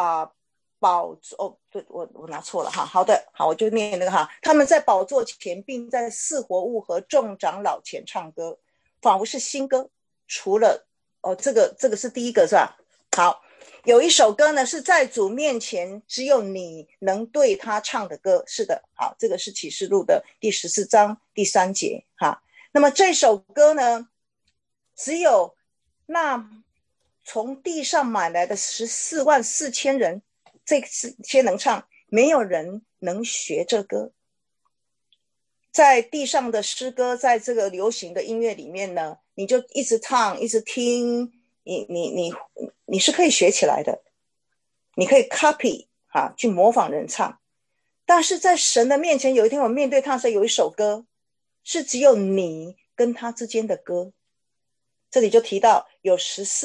对，我拿错了哈。好的，好，我就念那个他们在宝座前，并在4活物和众长老前唱歌，仿佛是新歌。除了这个是第一个是吧？好，有一首歌呢是在主面前只有你能对他唱的歌。是的，好，这个是启示录的第14章第3节那么这首歌呢，只有那从地上买来的144000人，这些能唱，没有人能学这歌。在地上的诗歌，在这个流行的音乐里面呢，你就一直唱一直听，你是可以学起来的，你可以 copy 去模仿人唱。但是在神的面前，有一天我面对他的时候，有一首歌是只有你跟他之间的歌。这里就提到有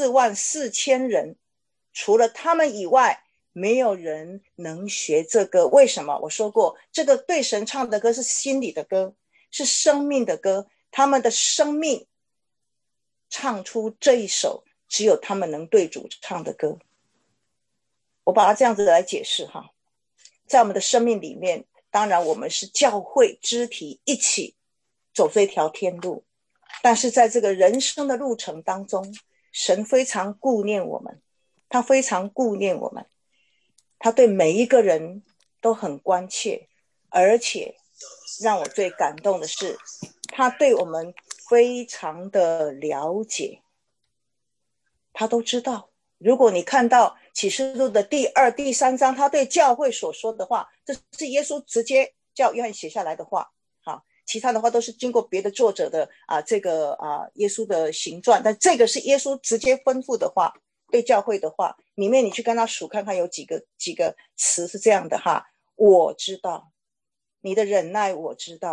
144000人，除了他们以外，没有人能学这歌。为什么？我说过，这个对神唱的歌是心里的歌，是生命的歌，他们的生命唱出这一首只有他们能对主唱的歌。我把它这样子来解释在我们的生命里面，当然我们是教会肢体一起走这条天路，但是在这个人生的路程当中，神非常顾念我们，他非常顾念我们，他对每一个人都很关切，而且让我最感动的是，他对我们非常的了解，他都知道。如果你看到启示录的第2、第3章，他对教会所说的话，这是耶稣直接叫约翰写下来的话其他的话都是经过别的作者的耶稣的行传，但这个是耶稣直接吩咐的话，对教会的话，里面你去跟他数看看有几个词是这样的我知道你的忍耐，我知道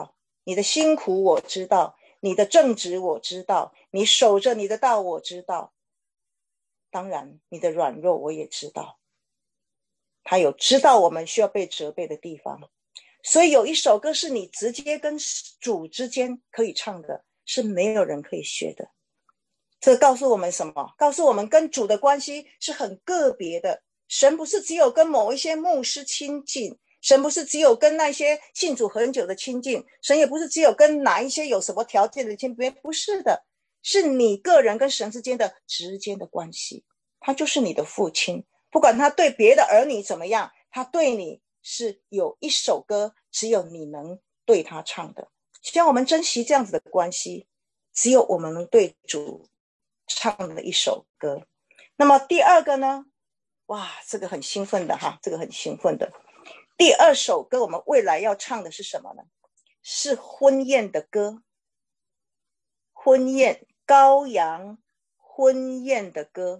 你的辛苦我知道，你的正直我知道，你守着你的道我知道，当然你的软弱我也知道。他有知道我们需要被责备的地方，所以有一首歌是你直接跟主之间可以唱的，是没有人可以学的。这告诉我们什么？告诉我们跟主的关系是很个别的。神不是只有跟某一些牧师亲近，神不是只有跟那些信主很久的亲近，神也不是只有跟哪一些有什么条件的亲近，不是的，是你个人跟神之间的直接的关系。他就是你的父亲，不管他对别的儿女怎么样，他对你是有一首歌只有你能对他唱的。希望我们珍惜这样子的关系，只有我们能对主唱的一首歌。那么第二个呢，哇，这个很兴奋的哈，这个很兴奋的。第二首歌我们未来要唱的是什么呢？是婚宴的歌，婚宴，羔羊婚宴的歌。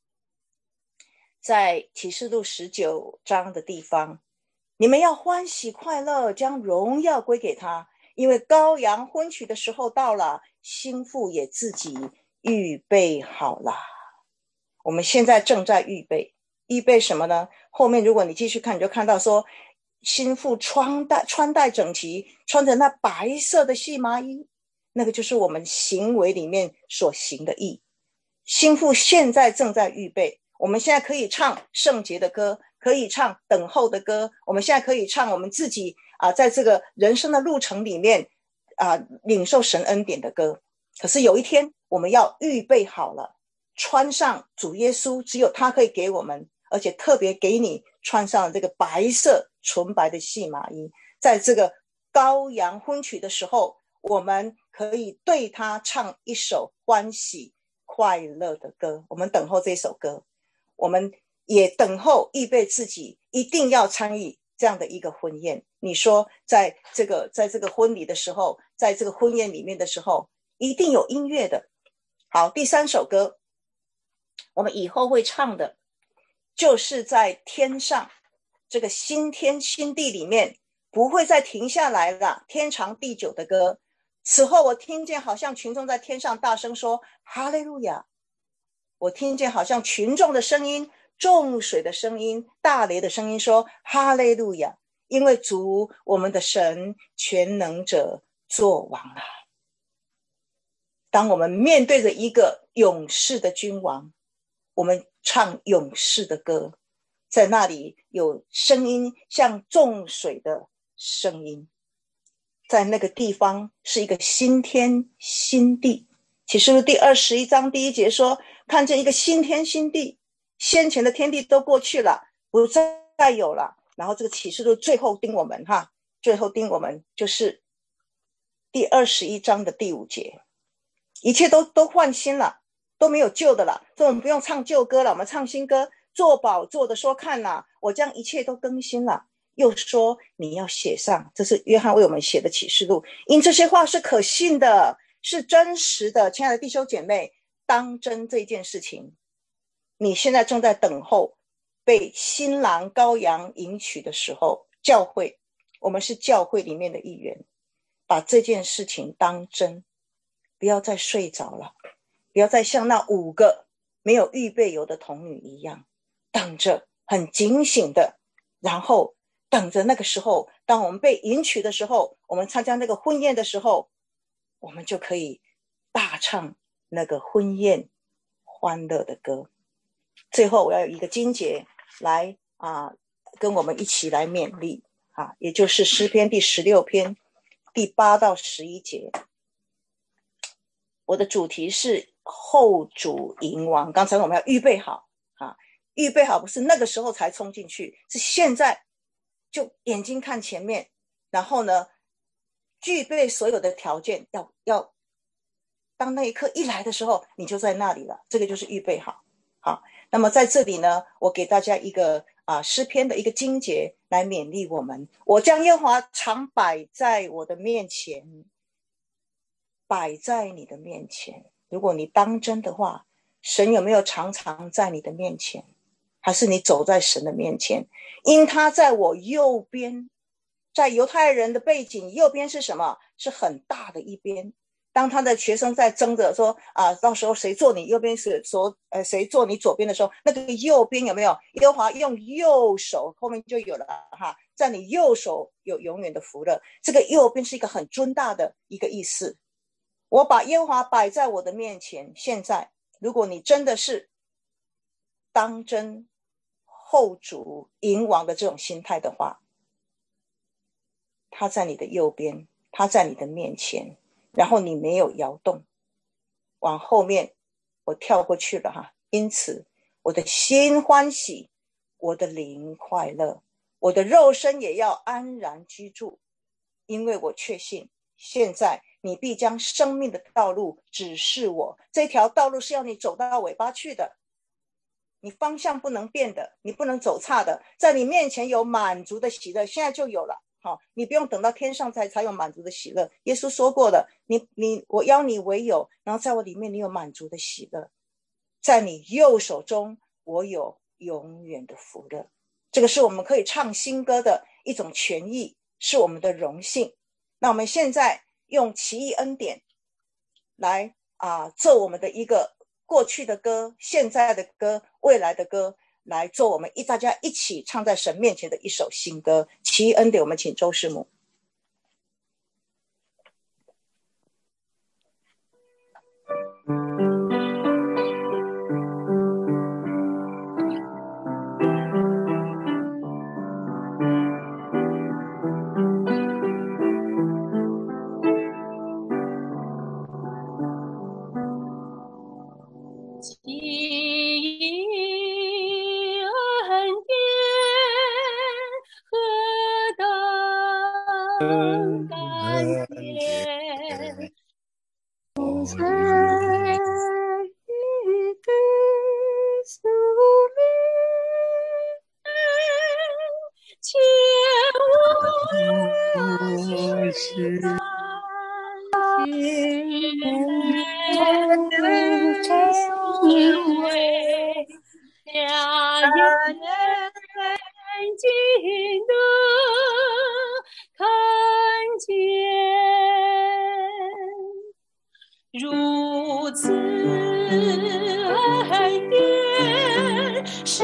在启示录19章的地方，你们要欢喜快乐，将荣耀归给他，因为羔羊婚娶的时候到了，新妇也自己预备好了。我们现在正在预备什么呢？后面如果你继续看，你就看到说，新妇穿戴整齐，穿着那白色的细麻衣，那个就是我们行为里面所行的义。新妇现在正在预备，我们现在可以唱圣洁的歌，可以唱等候的歌，我们现在可以唱我们自己在这个人生的路程里面领受神恩典的歌。可是有一天我们要预备好了，穿上主耶稣，只有他可以给我们，而且特别给你穿上这个白色纯白的细麻衣，在这个羔羊婚娶的时候，我们可以对他唱一首欢喜快乐的歌。我们等候这首歌，我们也等候预备自己一定要参与这样的一个婚宴。你说在这个婚礼的时候，在这个婚宴里面的时候，一定有音乐的。好，第三首歌我们以后会唱的，就是在天上这个新天新地里面不会再停下来了，天长地久的歌。此后我听见好像群众在天上大声说哈利路亚，我听见好像群众的声音，众水的声音，大雷的声音说哈利路亚，因为主我们的神全能者作王了。当我们面对着一个勇士的君王，我们唱勇士的歌，在那里有声音像众水的声音，在那个地方是一个新天新地。启示录第21章第1节说，看见一个新天新地，先前的天地都过去了，不再有了。然后这个启示录最后叮我们最后叮我们就是第21章的第5节，一切都换新了，都没有旧的了，所以我们不用唱旧歌了，我们唱新歌。坐宝座的说，看哪，我将一切都更新了。又说你要写上，这是约翰为我们写的启示录，因这些话是可信的，是真实的。亲爱的弟兄姐妹，当真这件事情，你现在正在等候被新郎羔羊迎娶的时候，教会，我们是教会里面的一员，把这件事情当真，不要再睡着了，不要再像那5个没有预备油的童女一样，等着，很警醒的，然后等着那个时候，当我们被迎娶的时候，我们参加那个婚宴的时候，我们就可以大唱那个婚宴欢乐的歌。最后我要有一个经节来跟我们一起来勉励也就是诗篇第16篇第8到11节。我的主题是后主迎王。刚才我们要预备好预备好不是那个时候才冲进去，是现在就眼睛看前面，然后呢具备所有的条件，要当那一刻一来的时候你就在那里了，这个就是预备好。好，那么在这里呢，我给大家一个诗篇的一个经节来勉励我们。我将耶和华常摆在我的面前，摆在你的面前。如果你当真的话，神有没有常常在你的面前，还是你走在神的面前？因他在我右边， 在犹太人的背景，右边是什么？是很大的一边。当他的学生在争着说到时候谁坐你右边谁坐你左边的时候，那个右边有没有？耶和华用右手，后面就有了哈，在你右手有永远的福乐。这个右边是一个很尊大的一个意思。我把耶和华摆在我的面前，现在如果你真的是当真后主迎王的这种心态的话，他在你的右边，他在你的面前，然后你没有摇动。往后面我跳过去了哈。因此我的心欢喜，我的灵快乐，我的肉身也要安然居住，因为我确信现在你必将生命的道路指示我。这条道路是要你走到尾巴去的，你方向不能变的，你不能走差的。在你面前有满足的喜乐，现在就有了。你不用等到天上才有满足的喜乐。耶稣说过的，我邀你为友，然后在我里面你有满足的喜乐。在你右手中我有永远的福乐。这个是我们可以唱新歌的一种权益，是我们的荣幸。那我们现在用奇异恩典来做我们的一个过去的歌、现在的歌、未来的歌，来做我们大家一起唱在神面前的一首新歌。奇异恩典，我们请周师母。 如此恩典使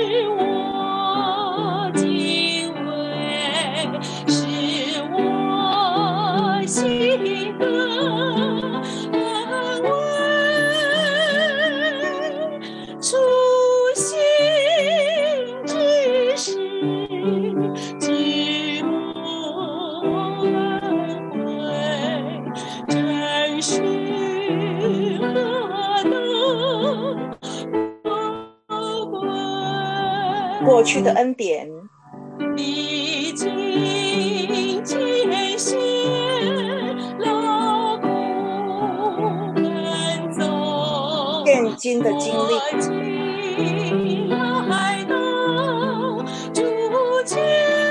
我敬畏，使我心得安慰，初心之时寂寞恩惠，真是过去的恩典， 历经艰险，劳苦奔走， 现今的经历， 来到主前，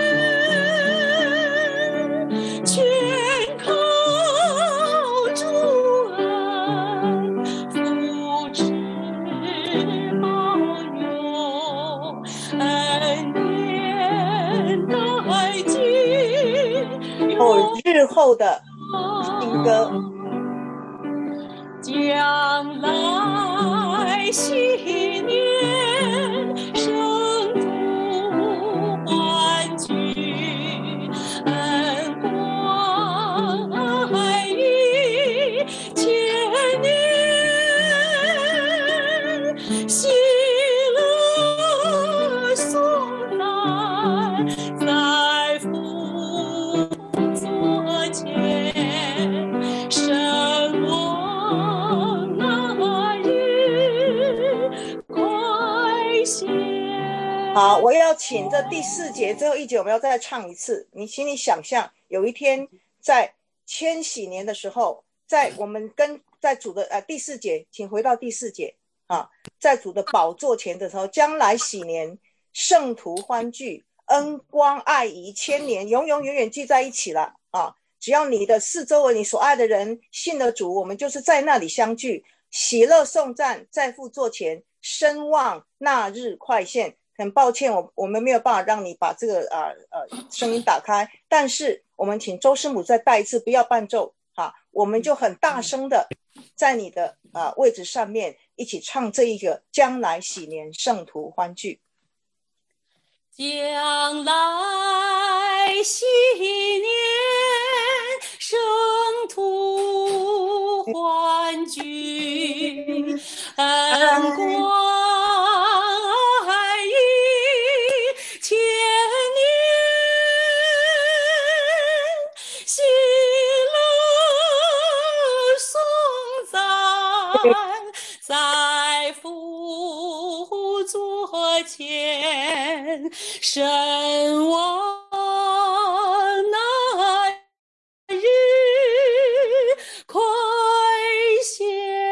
全靠主恩扶持保佑，恩典带进日后的新歌， 将来喜年生福欢聚，恩光爱意千年，喜乐颂赞在父座前，神王那日快显。 好，我要请这第4节最后一节我们要再唱一次。你请你想象有一天在千禧年的时候，在我们在主的第4节，请回到第4节在主的宝座前的时候，将来禧年圣徒欢聚，恩光爱谊千年，永永远远聚在一起了只要你的四周围你所爱的人信了主，我们就是在那里相聚，喜乐颂赞在父座前，声望那日快现， 很抱歉，我们没有办法让你把这个声音打开，但是我们请周师母再带一次，不要伴奏我们就很大声的在你的位置上面一起唱这一个将来喜年圣徒欢聚。 将来喜年圣徒欢聚，恩光爱意千年，喜乐颂赞在父座前，神王那日快显。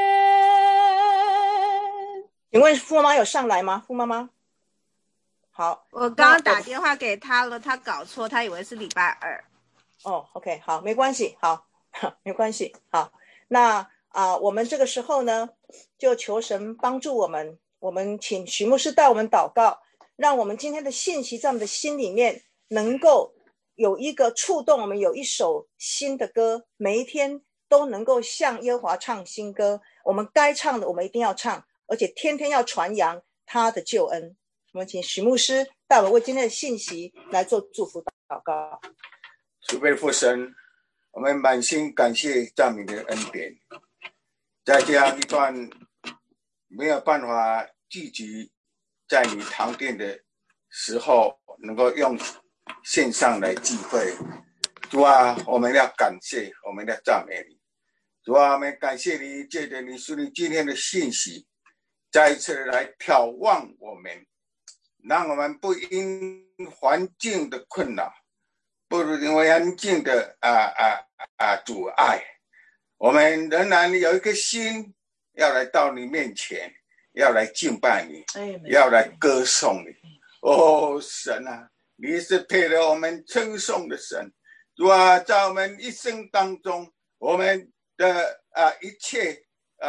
请问傅妈妈有上来吗？傅妈妈好， 我刚刚打电话给他了，他搞错，他以为是礼拜二。 OK， 好，没关系，好，没关系，好，那我们这个时候呢，就求神帮助我们，我们请许牧师带我们祷告，让我们今天的信息在我们的心里面能够有一个触动，我们有一首新的歌，每一天都能够向耶和华唱新歌，我们该唱的我们一定要唱，而且天天要传扬他的救恩。我们请许牧师带我们为今天的信息来做祝福祷告。 慈悲父神，我们满心感谢赞美你的恩典，在这样一段没有办法聚集在你堂殿的时候，能够用线上来聚会。主啊，我们要感谢，我们要赞美你。主啊，我们感谢你，借着你属你今天的信息，再一次来眺望我们，让我们不因环境的困扰，不因为环境的阻碍，我们仍然有一颗心要来到你面前，要来敬拜你，要来歌颂你。神啊，你是配得我们称颂的神。主啊，在我们一生当中，我们的一切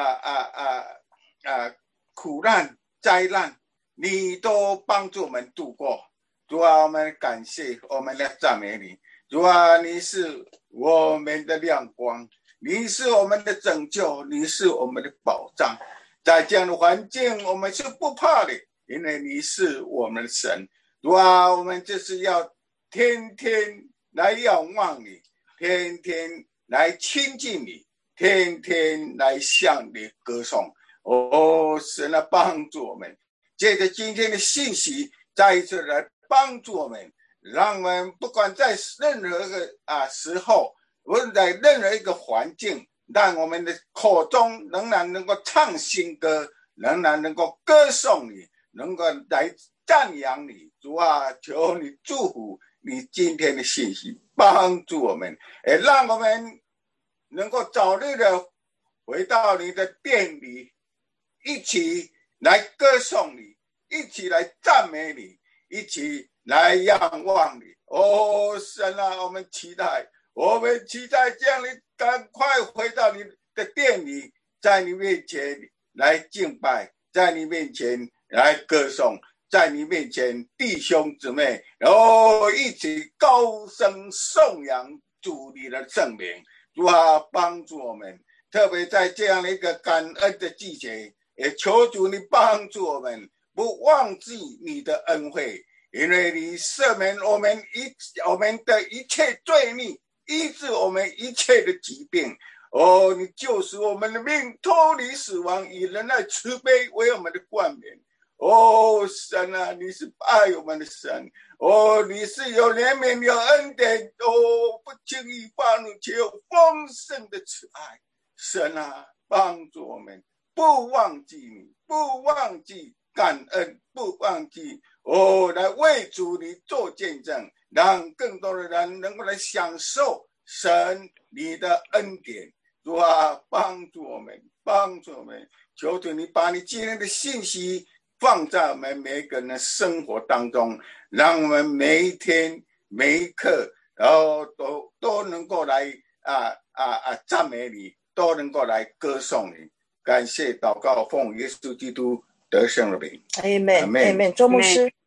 苦难灾难，你都帮助我们度过。主啊，我们感谢，我们来赞美你。主啊，你是我们的亮光，你是我们的拯救，你是我们的保障。在这样的环境，我们是不怕的，因为你是我们的神。主啊，我们就是要天天来仰望你，天天来亲近你，天天来向你歌颂。神啊，帮助我们，借着今天的信息，再一次来帮助我们，让我们不管在任何一个时候，无论在任何一个环境，让我们的口中仍然能够唱新歌，仍然能够歌颂你，能够来赞扬你。主啊，求你祝福你今天的信息，帮助我们，也让我们能够早日的回到你的殿里，一起来歌颂你，一起来赞美你，一起来仰望你。神啊，我们期待这样，你赶快回到你的殿里，在你面前来敬拜，在你面前来歌颂，在你面前弟兄姊妹，然后一起高声颂扬主你的圣名。主啊，帮助我们，特别在这样的一个感恩的季节，也求主你帮助我们，不忘记你的恩惠，因为你赦免我们的一切罪孽，医治我们一切的疾病。你救赎我们的命，脱离死亡，以仁爱慈悲为我们的冠冕。神啊，你是爱我们的神，你是有怜悯有恩典，不轻易发怒，且有丰盛的慈爱。神啊，帮助我们，不忘记你，不忘记感恩，不忘记来为主你做见证，让更多的人能够来享受神你的恩典。主啊，帮助我们，求主你把你今天的信息放在我们每一个人的生活当中，让我们每一天每一刻，然后都能够来赞美你，都能够来歌颂你。感谢祷告，奉耶稣基督得胜的名。 Amen。周牧师。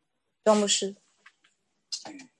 庄牧师。